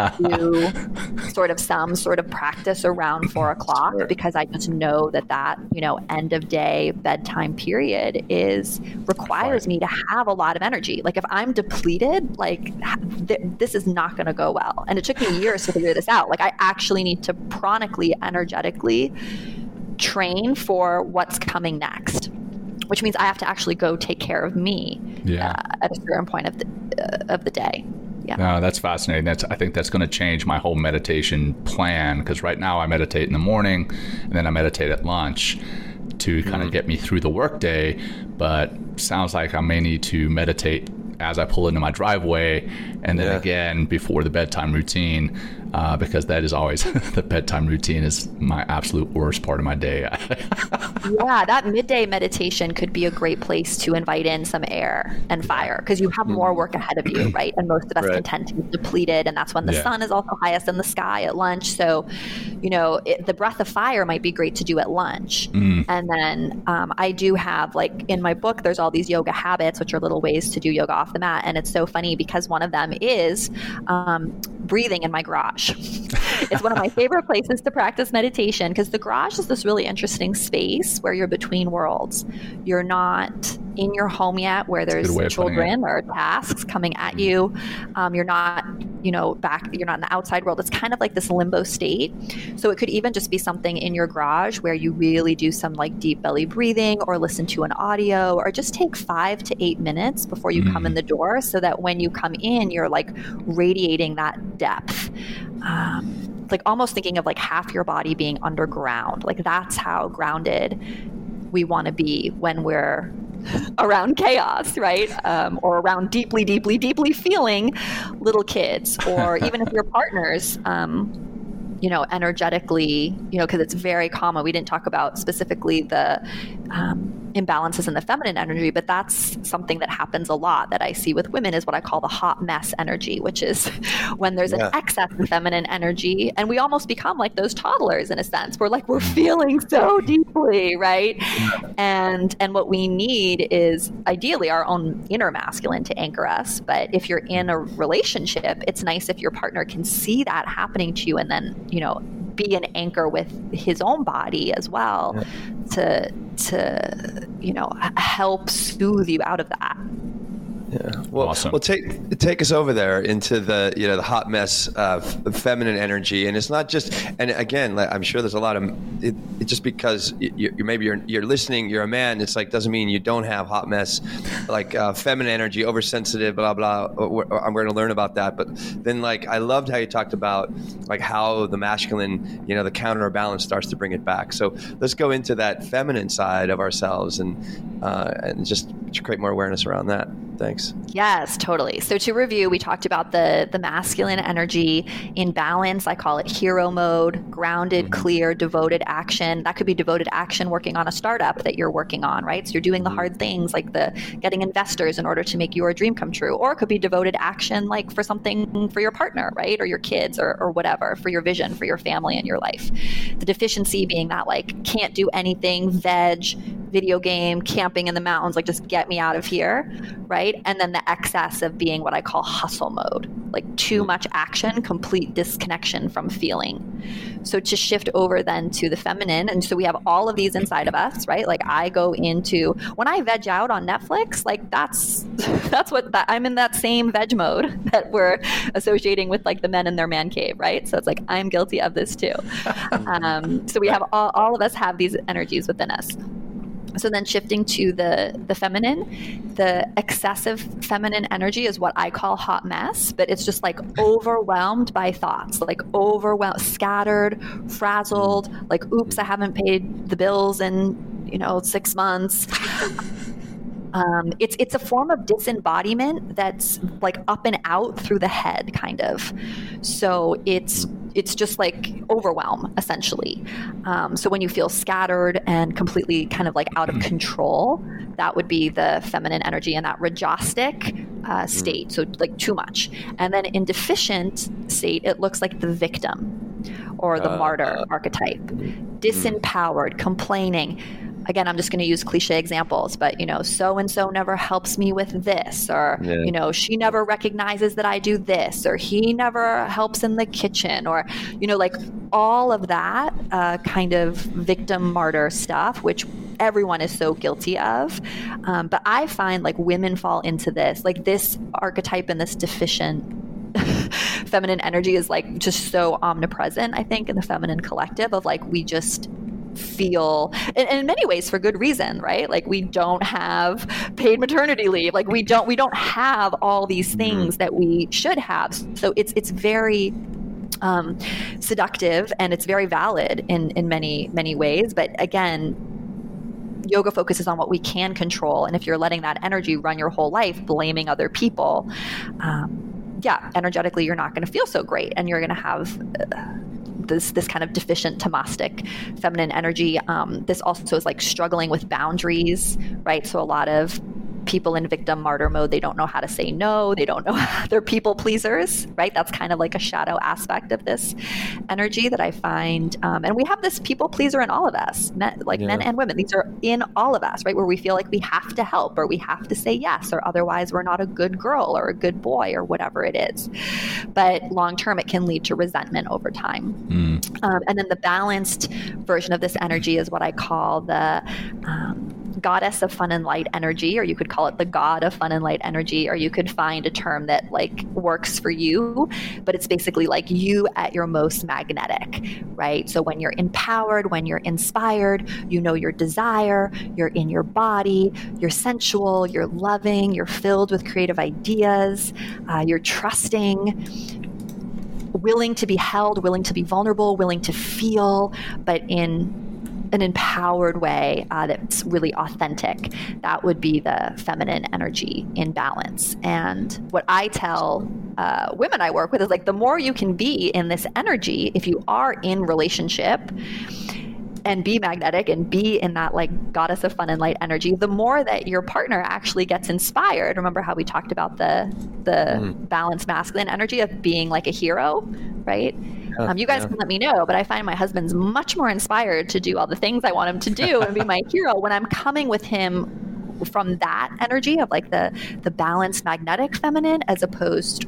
do sort of some sort of practice around four o'clock sure. because I just know that that, you know, end of day bedtime period is requires me to have a lot of energy. Like if I'm depleted, like th- this is not going to go well. And it took me years to figure this out. Like I actually need to chronically, energetically train for what's coming next, which means I have to actually go take care of me yeah. uh, at a certain point of the uh, of the day. Yeah. No, that's fascinating. That's I think that's going to change my whole meditation plan because right now I meditate in the morning and then I meditate at lunch to kind of mm. get me through the workday, but sounds like I may need to meditate as I pull into my driveway and then yeah. again before the bedtime routine, uh, because that is always the bedtime routine is my absolute worst part of my day. Yeah, that midday meditation could be a great place to invite in some air and fire because you have more work ahead of you, right? And most of us right. can tend to be depleted, and that's when the yeah. sun is also highest in the sky at lunch. So, you know, it, the breath of fire might be great to do at lunch. Mm. And then um, I do have, like in my book, there's all these yoga habits, which are little ways to do yoga off the mat. And it's so funny because one of them is um, breathing in my garage. It's one of my favorite places to practice meditation because the garage is this really interesting space where you're between worlds. You're not in your home yet where there's children or tasks coming at you. Um, you're not, you know, back, you're not in the outside world. It's kind of like this limbo state. So it could even just be something in your garage where you really do some like deep belly breathing or listen to an audio or just take five to eight minutes before you mm. come in the door so that when you come in, you're like radiating that depth. Um, like almost thinking of like half your body being underground. Like that's how grounded we want to be when we're around chaos, right? Um, or around deeply, deeply, deeply feeling little kids, or even if your partners, um, you know, energetically, you know, because it's very common. We didn't talk about specifically the um, imbalances in the feminine energy, but that's something that happens a lot that I see with women is what I call the hot mess energy, which is when there's yeah. an excess of feminine energy and we almost become like those toddlers in a sense. We're like, we're feeling so deeply, right? And and what we need is ideally our own inner masculine to anchor us. But if you're in a relationship, it's nice if your partner can see that happening to you and then, you know, be an anchor with his own body as well yeah. to to you know help soothe you out of that. Yeah. Well, awesome. Well, take take us over there into the you know the hot mess of feminine energy, and it's not just. And again, I'm sure there's a lot of it, it just because you, you maybe you're you're listening, you're a man. It's like doesn't mean you don't have hot mess, like uh, feminine energy, oversensitive, blah blah. We're, I'm going to learn about that, but then like I loved how you talked about like how the masculine, you know, the counterbalance starts to bring it back. So let's go into that feminine side of ourselves and uh, and just create more awareness around that. Thanks. Yes, totally. So to review, we talked about the, the masculine energy in balance. I call it hero mode, grounded, mm-hmm. clear, devoted action. That could be devoted action working on a startup that you're working on, right? So you're doing the hard things like the getting investors in order to make your dream come true. Or it could be devoted action like for something for your partner, right? Or your kids or, or whatever, for your vision, for your family and your life. The deficiency being that like can't do anything, veg, video game, camping in the mountains, like just get me out of here, right? And then the excess of being what I call hustle mode, like too much action, complete disconnection from feeling. So to shift over then to the feminine, and so we have all of these inside of us, right? Like I go into, when I veg out on Netflix, like that's, that's what, that, I'm in that same veg mode that we're associating with like the men in their man cave, right? So it's like, I'm guilty of this too. Um, so we have, all, all of us have these energies within us. So then shifting to the, the feminine, the excessive feminine energy is what I call hot mess, but it's just like overwhelmed by thoughts, like overwhelmed, scattered, frazzled, like, oops, I haven't paid the bills in, you know, six months. Um, it's it's a form of disembodiment that's like up and out through the head, kind of. So it's it's just like overwhelm, essentially. Um, so when you feel scattered and completely kind of like out of control, that would be the feminine energy in that rajastic uh, state. So like too much. And then in deficient state, it looks like the victim or the uh, martyr uh, archetype, disempowered, complaining. Again, I'm just going to use cliche examples, but, you know, so-and-so never helps me with this, or, yeah. you know, she never recognizes that I do this, or he never helps in the kitchen, or, you know, like all of that uh, kind of victim martyr stuff, which everyone is so guilty of. Um, but I find like women fall into this, like this archetype and this deficient feminine energy is like just so omnipresent, I think, in the feminine collective of like, we just feel, and, and in many ways for good reason, right? Like we don't have paid maternity leave. Like we don't, we don't have all these things that we should have. So it's, it's very um, seductive and it's very valid in, in many, many ways. But again, yoga focuses on what we can control. And if you're letting that energy run your whole life, blaming other people, um, yeah, energetically, you're not going to feel so great. And you're going to have uh, this this kind of deficient tamastic feminine energy. Um, this also is like struggling with boundaries, right? So a lot of people in victim martyr mode, they don't know how to say no. They don't know how, they're people pleasers, right? That's kind of like a shadow aspect of this energy that I find. Um, and we have this people pleaser in all of us, men, like yeah. men and women. These are in all of us, right? Where we feel like we have to help or we have to say yes, or otherwise we're not a good girl or a good boy or whatever it is. But long-term, it can lead to resentment over time. Mm. Um, and then the balanced version of this energy is what I call the um, goddess of fun and light energy, or you could call it the god of fun and light energy, or you could find a term that like works for you, but it's basically like you at your most magnetic, right? So when you're empowered, when you're inspired, you know your desire, you're in your body, you're sensual, you're loving, you're filled with creative ideas, uh, you're trusting, willing to be held, willing to be vulnerable, willing to feel, but in an empowered way uh, that's really authentic. That would be the feminine energy in balance. And what I tell uh, women I work with is like, the more you can be in this energy, if you are in relationship and be magnetic and be in that like goddess of fun and light energy, the more that your partner actually gets inspired. Remember how we talked about the the mm. balanced masculine energy of being like a hero, right? Yeah, um, you guys yeah. can let me know, but I find my husband's much more inspired to do all the things I want him to do and be my hero when I'm coming with him from that energy of like the the balanced magnetic feminine, as opposed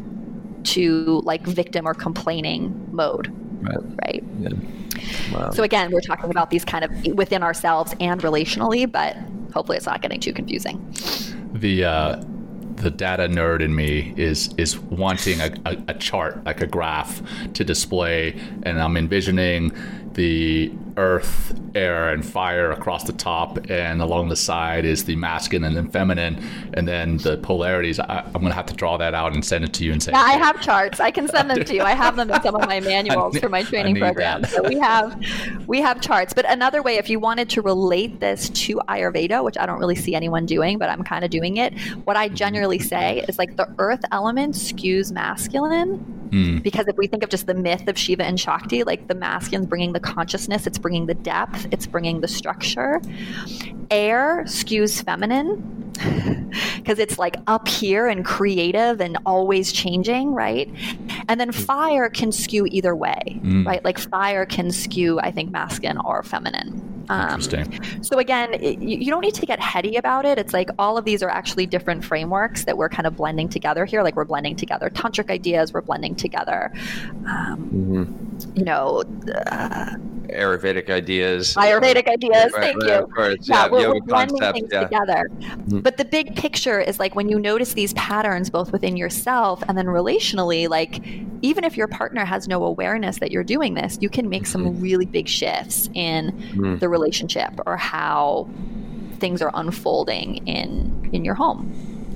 to like victim or complaining mode, right? right? Yeah. Wow. So again, we're talking about these kind of within ourselves and relationally, but hopefully it's not getting too confusing. The uh, the data nerd in me is is wanting a, a, a chart, like a graph to display, and I'm envisioning the earth, air, and fire across the top, and along the side is the masculine and feminine, and then the polarities. I, I'm going to have to draw that out and send it to you and say, yeah, I have charts. I can send them to you. I have them in some of my manuals need, for my training program. That. So we have we have charts. But another way, if you wanted to relate this to Ayurveda, which I don't really see anyone doing, but I'm kind of doing it, what I generally say is like the earth element skews masculine. Mm. Because if we think of just the myth of Shiva and Shakti, like the masculine's bringing the consciousness, it's bringing the depth, it's bringing the structure. Air skews feminine because it's like up here and creative and always changing, right? And then fire can skew either way, mm. right? Like fire can skew, I think, masculine or feminine. Um, Interesting. So again, it, you, you don't need to get heady about it. It's like all of these are actually different frameworks that we're kind of blending together here. Like we're blending together tantric ideas, we're blending together, um, mm-hmm. you know, uh, Ayurvedic ideas. Ayurvedic ideas. Right, thank right, you. Of course. Yeah, yeah we're, yoga we're blending concepts, things yeah. together. Mm-hmm. But the big picture is like when you notice these patterns, both within yourself and then relationally, like even if your partner has no awareness that you're doing this, you can make some mm-hmm. really big shifts in mm-hmm. the relationship or how things are unfolding in in your home.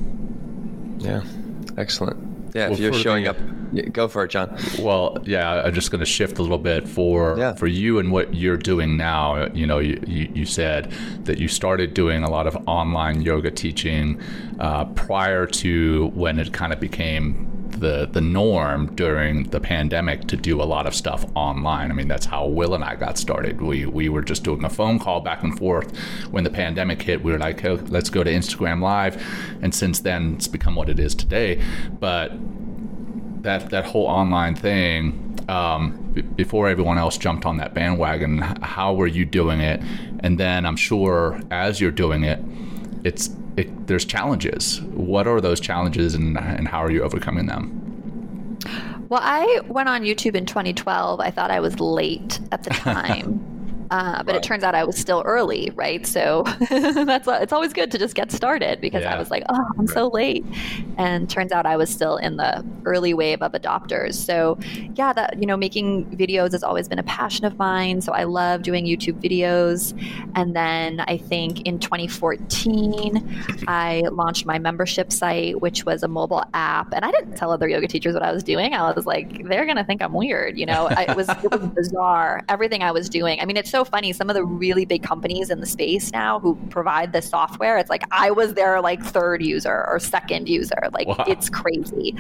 Yeah, excellent. Yeah, well, if you're showing up, go for it, John. Well, yeah, I'm just going to shift a little bit for yeah. for you and what you're doing now. You know, you, you, you said that you started doing a lot of online yoga teaching uh, prior to when it kind of became the the norm during the pandemic to do a lot of stuff online. I mean, that's how Will and I got started. We we were just doing a phone call back and forth. When the pandemic hit, we were like, hey, let's go to Instagram Live. And since then, it's become what it is today. But that that whole online thing, um, b- before everyone else jumped on that bandwagon, how were you doing it? And then I'm sure as you're doing it, it's It, there's challenges. What are those challenges, and, and how are you overcoming them? Well, I went on YouTube in twenty twelve. I thought I was late at the time. Uh, but right. It turns out I was still early, right? So that's it's always good to just get started because yeah. I was like, oh, I'm right. so late. And turns out I was still in the early wave of adopters. So yeah, that, you know, making videos has always been a passion of mine. So I love doing YouTube videos. And then I think in twenty fourteen, I launched my membership site, which was a mobile app. And I didn't tell other yoga teachers what I was doing. I was like, they're going to think I'm weird. You know, I, it was it was bizarre, everything I was doing. I mean, it's so funny. Some of the really big companies in the space now who provide this software, it's like I was their like third user or second user. Like wow. It's crazy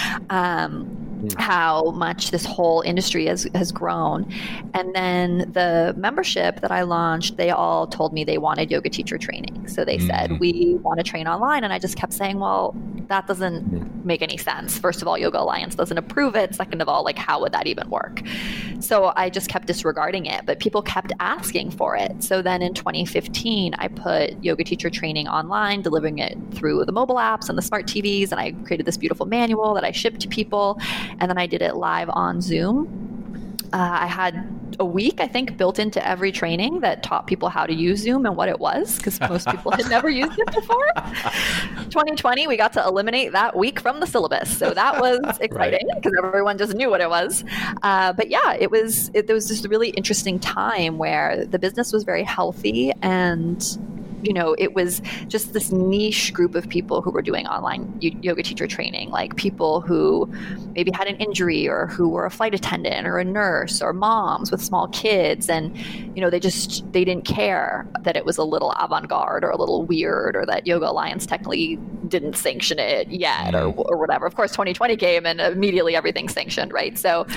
um, how much this whole industry has, has grown. And then the membership that I launched, they all told me they wanted yoga teacher training. So they mm-hmm. said, we want to train online. And I just kept saying, well, that doesn't mm-hmm. make any sense. First of all, Yoga Alliance doesn't approve it. Second of all, like, how would that even work? So I just kept disregarding it, but people kept asking for it. So then in twenty fifteen, I put yoga teacher training online, delivering it through the mobile apps and the smart T Vs. And I created this beautiful manual that I shipped to people. And then I did it live on Zoom. Uh, I had a week, I think, built into every training that taught people how to use Zoom and what it was, because most people had never used it before. twenty twenty, we got to eliminate that week from the syllabus. So that was exciting because right. everyone just knew what it was. Uh, but yeah, it was, it, there was this really interesting time where the business was very healthy and you know, it was just this niche group of people who were doing online yoga teacher training, like people who maybe had an injury or who were a flight attendant or a nurse or moms with small kids. And, you know, they just, they didn't care that it was a little avant-garde or a little weird or that Yoga Alliance technically didn't sanction it yet or, or whatever. Of course, twenty twenty came and immediately everything's sanctioned, right? So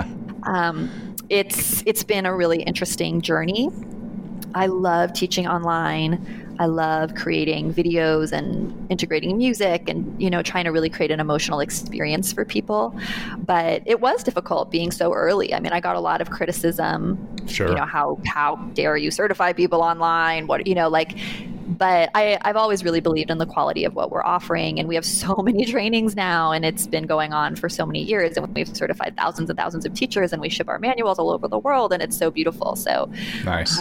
um, it's it's been a really interesting journey. I love teaching online. I love creating videos and integrating music and, you know, trying to really create an emotional experience for people. But it was difficult being so early. I mean, I got a lot of criticism. Sure. You know, how how dare you certify people online? What, you know, like, but I, I've always really believed in the quality of what we're offering. And we have so many trainings now, and it's been going on for so many years. And we've certified thousands and thousands of teachers, and we ship our manuals all over the world, and it's so beautiful. So nice. Um,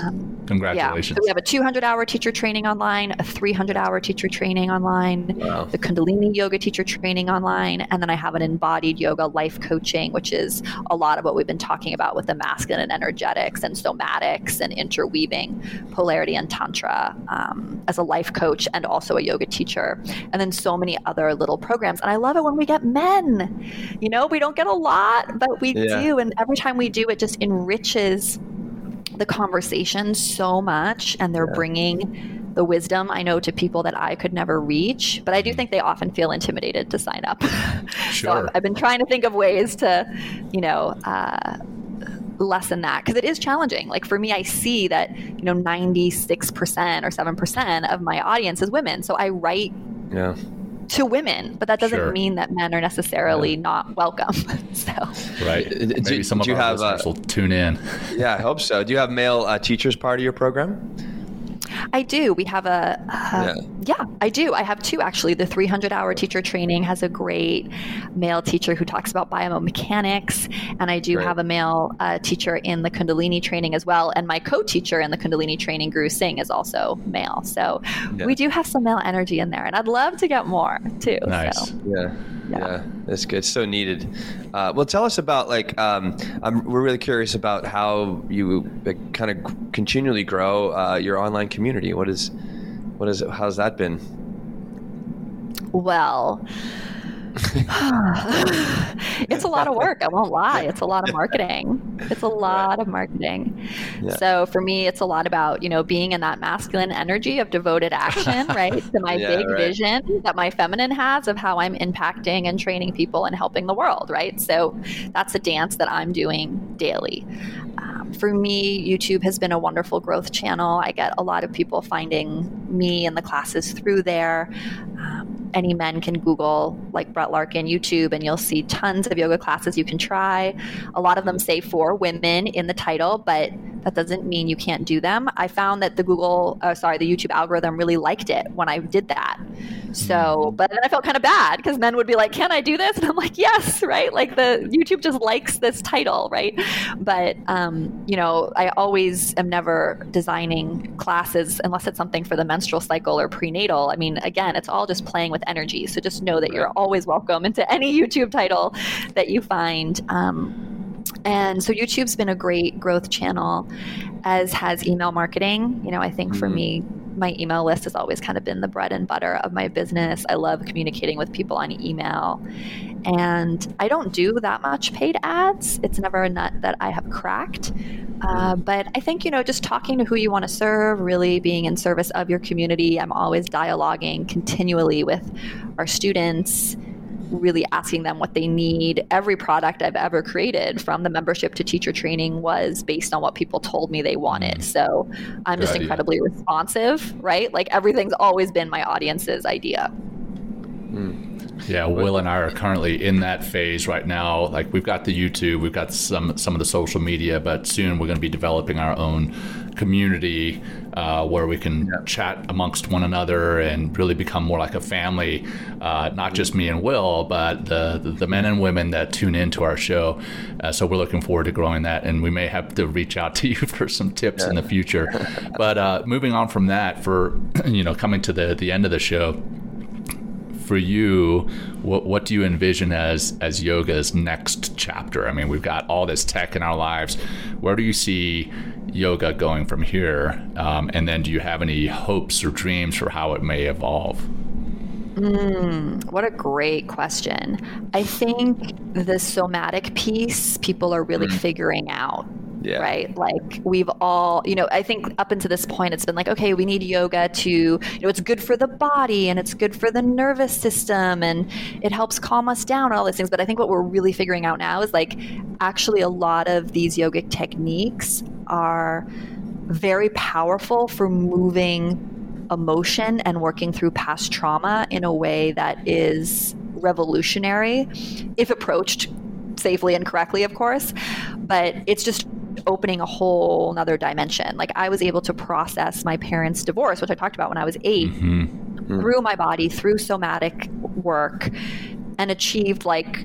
Congratulations. Yeah. So we have a two hundred hour teacher training online, a three hundred hour teacher training online, wow. the Kundalini yoga teacher training online, and then I have an embodied yoga life coaching, which is a lot of what we've been talking about with the masculine and energetics and somatics and interweaving polarity and tantra um, as a life coach and also a yoga teacher. And then so many other little programs. And I love it when we get men. You know, we don't get a lot, but we yeah. do. And every time we do, it just enriches the conversation so much, and they're yeah. bringing the wisdom, I know, to people that I could never reach, but I do think they often feel intimidated to sign up. Sure. So I've been trying to think of ways to, you know, uh, lessen that, because it is challenging. Like for me, I see that, you know, ninety-six percent or seven percent of my audience is women. So I write yeah. to women, but that doesn't sure. mean that men are necessarily yeah. not welcome. So right, maybe do, some of our have, listeners uh, will tune in. Yeah, I hope so. Do you have male uh, teachers part of your program? I do. We have a, uh, yeah. yeah, I do. I have two, actually. The three hundred hour teacher training has a great male teacher who talks about biomechanics. And I do great. have a male uh, teacher in the Kundalini training as well. And my co-teacher in the Kundalini training, Guru Singh, is also male. So yeah. we do have some male energy in there. And I'd love to get more, too. Nice. So. Yeah. Yeah. yeah, that's good. It's so needed. Uh, well, tell us about like um, I'm, we're really curious about how you like, kind of continually grow uh, your online community. What is, what is, how's that been? Well, it's a lot of work. I won't lie. It's a lot of marketing. It's a lot right. of marketing. Yeah. So for me, it's a lot about, you know, being in that masculine energy of devoted action, right? To my yeah, big right. vision that my feminine has of how I'm impacting and training people and helping the world, right? So that's a dance that I'm doing daily. Um, for me, YouTube has been a wonderful growth channel. I get a lot of people finding me and the classes through there. Um, Any men can Google like Brett Larkin YouTube and you'll see tons of yoga classes you can try. A lot of them say for women in the title, but that doesn't mean you can't do them. I found that the Google, uh, sorry, the YouTube algorithm really liked it when I did that. So, but then I felt kind of bad because men would be like, can I do this? And I'm like, yes, right? Like the YouTube just likes this title, right? But, um, you know, I always am never designing classes unless it's something for the menstrual cycle or prenatal. I mean, again, it's all just playing with energy. So just know that you're always welcome into any YouTube title that you find. Um, and so YouTube's been a great growth channel, as has email marketing. You know, I think for me, my email list has always kind of been the bread and butter of my business. I love communicating with people on email. And I don't do that much paid ads. It's never a nut that I have cracked. Uh, but I think, you know, just talking to who you want to serve, really being in service of your community. I'm always dialoguing continually with our students, really asking them what they need. Every product I've ever created, from the membership to teacher training, was based on what people told me they wanted. So I'm just Good incredibly idea. responsive, right? Like everything's always been my audience's idea. Mm. Yeah, Will and I are currently in that phase right now. Like we've got the YouTube, we've got some some of the social media, but soon we're going to be developing our own community uh, where we can yeah. chat amongst one another and really become more like a family. Uh, not just me and Will, but the, the the men and women that tune into our show. Uh, so we're looking forward to growing that, and we may have to reach out to you for some tips yeah. in the future. But uh, moving on from that, for you know, coming to the the end of the show. For you, what what do you envision as as yoga's next chapter? I mean, we've got all this tech in our lives. Where do you see yoga going from here? Um, and then do you have any hopes or dreams for how it may evolve? Mm, what a great question. I think the somatic piece people are really mm. figuring out. Yeah. Right. Like we've all, you know, I think up until this point, it's been like, okay, we need yoga to, you know, it's good for the body and it's good for the nervous system and it helps calm us down and all those things. But I think what we're really figuring out now is like, actually a lot of these yogic techniques are very powerful for moving emotion and working through past trauma in a way that is revolutionary if approached safely and correctly, of course. But it's just opening a whole nother dimension. Like I was able to process my parents' divorce, which I talked about when I was eight, mm-hmm. Mm-hmm. through my body, through somatic work, and achieved like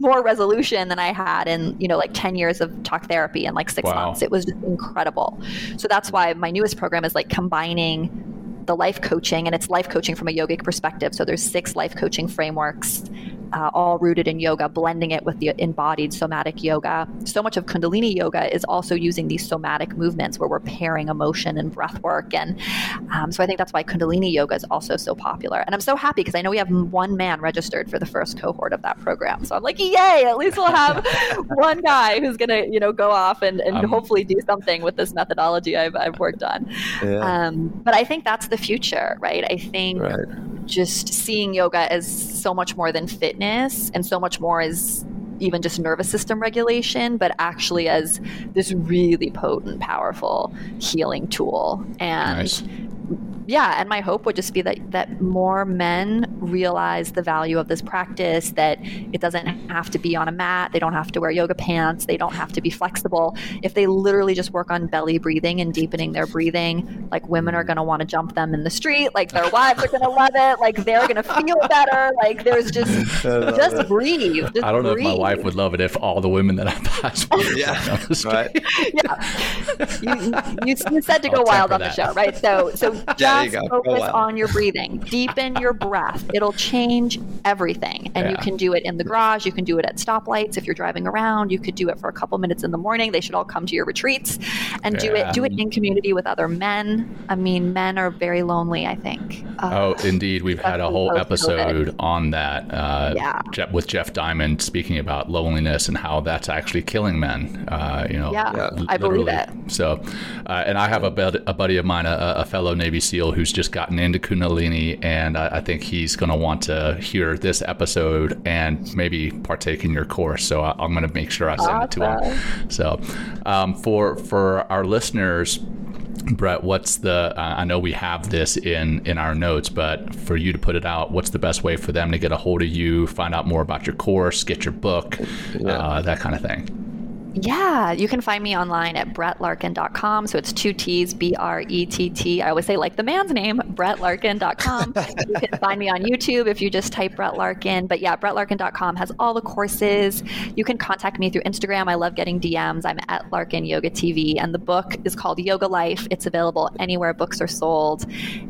more resolution than I had in, you know, like ten years of talk therapy in like six Wow. months. It was just incredible. So that's why my newest program is like combining the life coaching, and it's life coaching from a yogic perspective. So there's six life coaching frameworks, uh, all rooted in yoga, blending it with the embodied somatic yoga. So much of Kundalini yoga is also using these somatic movements where we're pairing emotion and breath work. And um, so I think that's why Kundalini yoga is also so popular. And I'm so happy because I know we have one man registered for the first cohort of that program. So I'm like, yay, at least we'll have one guy who's going to, you know, go off and, and um, hopefully do something with this methodology I've, I've worked on. Yeah. Um, but I think that's the future, right? I think right. just seeing yoga as so much more than fitness and so much more as even just nervous system regulation, but actually as this really potent, powerful healing tool. And nice. Yeah, and my hope would just be that that more men realize the value of this practice, that it doesn't have to be on a mat, they don't have to wear yoga pants, they don't have to be flexible. If they literally just work on belly breathing and deepening their breathing, like women are going to want to jump them in the street, like their wives are going to love it, like they're going to feel better, like there's just, just it. breathe. Just I don't know breathe. if my wife would love it if all the women that I pass yeah, right. yeah. You, you, you said to go wild on that. the show, right? So, so yeah, just focus on your breathing. Deepen your breath. It'll change everything. And yeah. you can do it in the garage. You can do it at stoplights. If you're driving around, you could do it for a couple minutes in the morning. They should all come to your retreats and yeah. do it. Do it in community with other men. I mean, men are very lonely, I think. Uh, oh, indeed. We've had a whole episode on that uh, yeah. Jeff, with Jeff Diamond speaking about loneliness and how that's actually killing men. Uh, you know, yeah, yeah. I believe it. So, uh, and I have a, bud- a buddy of mine, a, a fellow Navy SEAL, who's just gotten into Kundalini, and I, I think he's going to want to hear this episode and maybe partake in your course. So I, I'm going to make sure I send awesome. it to him. So um, for for our listeners, Brett, what's the? Uh, I know we have this in in our notes, but for you to put it out, what's the best way for them to get a hold of you, find out more about your course, get your book, yeah. uh, that kind of thing? Yeah, you can find me online at brett larkin dot com. So it's two T's, B R E T T. I always say like the man's name, brett larkin dot com. You can find me on YouTube if you just type Brett Larkin. But yeah, brett larkin dot com has all the courses. You can contact me through Instagram. I love getting D Ms. I'm at Larkin Yoga T V. And the book is called Yoga Life. It's available anywhere books are sold.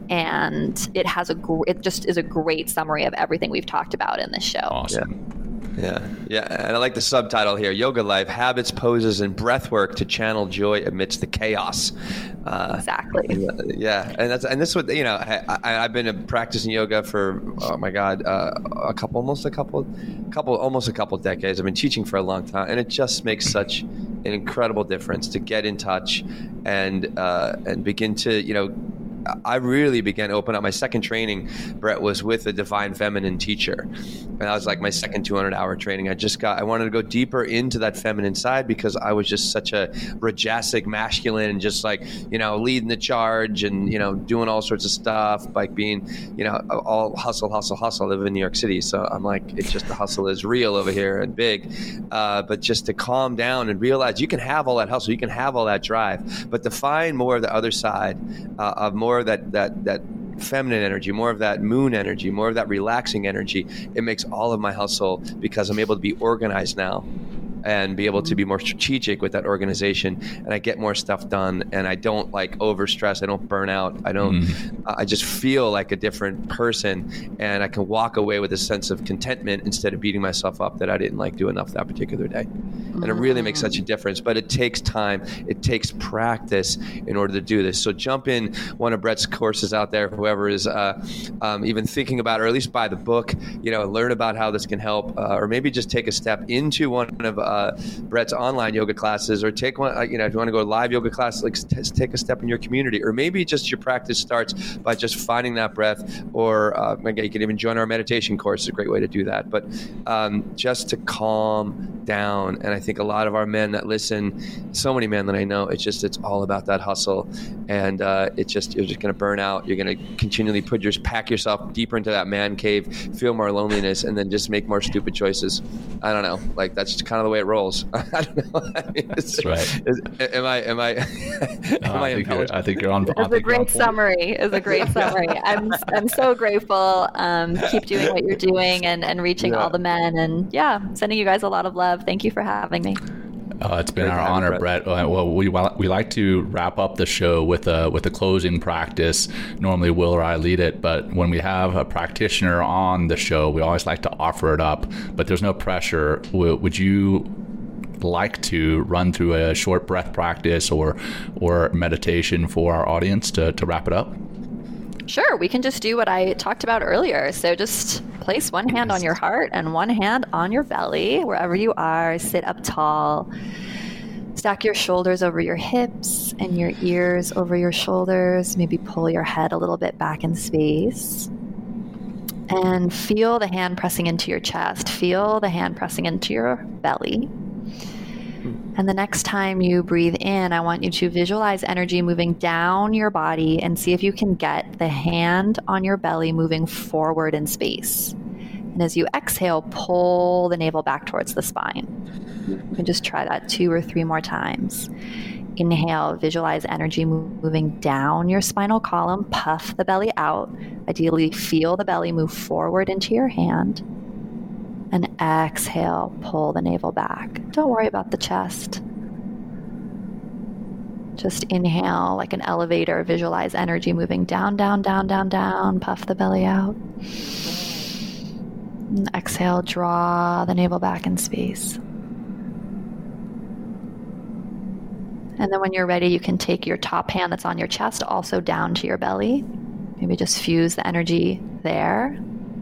And it has a gr- it just is a great summary of everything we've talked about in this show. Awesome. Yeah. Yeah, yeah, and I like the subtitle here: Yoga Life: Habits, Poses, and Breathwork to Channel Joy Amidst the Chaos. Uh, exactly. Yeah, and that's and this would you know I, I, I've been practicing yoga for oh my god uh, a couple almost a couple couple almost a couple decades. I've been teaching for a long time, and it just makes such an incredible difference to get in touch and uh, and begin to you know. I really began to open up. My second training, Brett, was with a Divine Feminine teacher. And that was like my second two hundred hour training. I just got, I wanted to go deeper into that feminine side because I was just such a rajasic masculine and just like, you know, leading the charge and, you know, doing all sorts of stuff, like being, you know, all hustle, hustle, hustle. I live in New York City. So I'm like, it's just the hustle is real over here and big. Uh, but just to calm down and realize you can have all that hustle, you can have all that drive, but to find more of the other side uh, of more that that that feminine energy, more of that moon energy, more of that relaxing energy, it makes all of my hustle because I'm able to be organized now and be able to be more strategic with that organization, and I get more stuff done, and I don't like over stress, I don't burn out, I don't mm. uh, I just feel like a different person, and I can walk away with a sense of contentment instead of beating myself up that I didn't like do enough that particular day. And it really makes such a difference, but it takes time, it takes practice in order to do this. So jump in one of Brett's courses out there, whoever is uh, um, even thinking about, or at least buy the book, you know, learn about how this can help, uh, or maybe just take a step into one of uh, Brett's online yoga classes, or take one, uh, you know, if you want to go to live yoga class, like t- take a step in your community, or maybe just your practice starts by just finding that breath, or uh, again, you can even join our meditation course. It's a great way to do that, but um, just to calm down. And I think a lot of our men that listen, so many men that I know, it's just, it's all about that hustle, and uh, it's just, you're just going to burn out. You're going to continually put your, pack yourself deeper into that man cave, feel more loneliness, and then just make more stupid choices. I don't know, like that's just kind of the way it right roles. I don't know. I mean, That's right. Is, am I? Am I? am no, I? I, think I think you're on. It's a great summary. It's a great summary. I'm I'm so grateful. Um, keep doing what you're doing and and reaching yeah. all the men. And yeah, sending you guys a lot of love. Thank you for having me. Uh, it's been Great our honor, you, Brett. Brett. Uh, well, we we like to wrap up the show with a with a closing practice. Normally, Will or I lead it, but when we have a practitioner on the show, we always like to offer it up. But there's no pressure. W- would you like to run through a short breath practice or or meditation for our audience to to wrap it up? Sure, we can just do what I talked about earlier. So just place one hand on your heart and one hand on your belly, wherever you are. Sit up tall. Stack your shoulders over your hips and your ears over your shoulders. Maybe pull your head a little bit back in space. And feel the hand pressing into your chest. Feel the hand pressing into your belly. And the next time you breathe in, I want you to visualize energy moving down your body and see if you can get the hand on your belly moving forward in space. And as you exhale, pull the navel back towards the spine. You can just try that two or three more times. Inhale, visualize energy moving down your spinal column. Puff the belly out. Ideally, feel the belly move forward into your hand. And exhale, pull the navel back. Don't worry about the chest. Just inhale like an elevator. Visualize energy moving down, down, down, down, down. Puff the belly out. And exhale, draw the navel back in space. And then when you're ready, you can take your top hand that's on your chest also down to your belly. Maybe just fuse the energy there.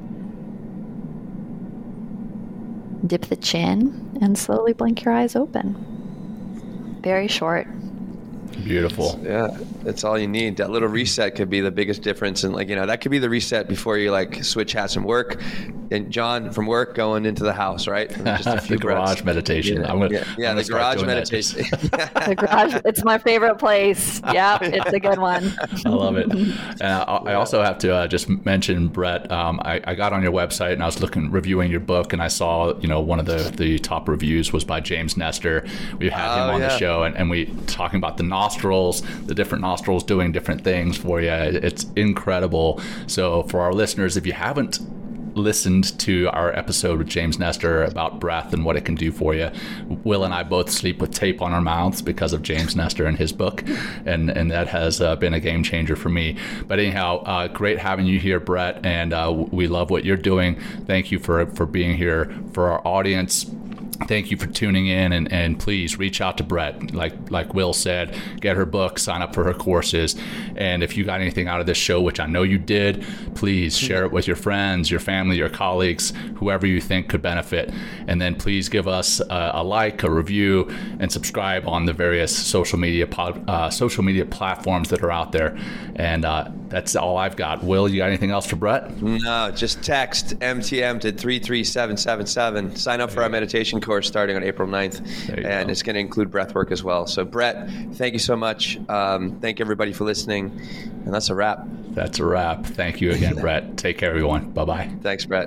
Dip the chin and slowly blink your eyes open. Very short. Beautiful. Yeah, that's all you need. That little reset could be the biggest difference. And like, you know, that could be the reset before you like switch hats from work. And John, from work going into the house, right? Just a few the garage breaths. meditation. Yeah, I'm gonna, yeah, yeah I'm the garage meditation. The garage, it's my favorite place. Yeah, it's a good one. I love it. And I, I also have to uh, just mention, Brett, um, I, I got on your website and I was looking, reviewing your book, and I saw, you know, one of the, the top reviews was by James Nestor. We've had oh, him on yeah. the show, and, and we talking about the nostrils, the different nostrils doing different things for you. It's incredible. So for our listeners, if you haven't listened to our episode with James Nestor about breath and what it can do for you, Will and I both sleep with tape on our mouths because of James Nestor and his book, and and that has uh, been a game changer for me. But anyhow, uh, great having you here, Brett, and uh, we love what you're doing. Thank you for for being here. For our audience, thank you for tuning in, and, and please reach out to Brett. Like like Will said, get her book, sign up for her courses. And if you got anything out of this show, which I know you did, please share it with your friends, your family, your colleagues, whoever you think could benefit. And then please give us a, a like, a review, and subscribe on the various social media pod, uh, social media platforms that are out there. And uh, that's all I've got. Will, you got anything else for Brett? No, just text M T M to three three seven seven seven. Sign up for our meditation course starting on April ninth, and go. It's going to include breath work as well. So Brett, thank you so much. Um, thank everybody for listening, and that's a wrap. That's a wrap. Thank you again, Brett. Take care, everyone. Bye-bye. Thanks, Brett.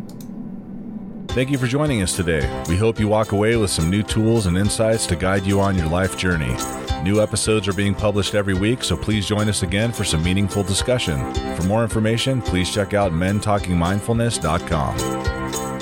Thank you for joining us today. We hope you walk away with some new tools and insights to guide you on your life journey. New episodes are being published every week, so please join us again for some meaningful discussion. For more information, please check out men talking mindfulness dot com.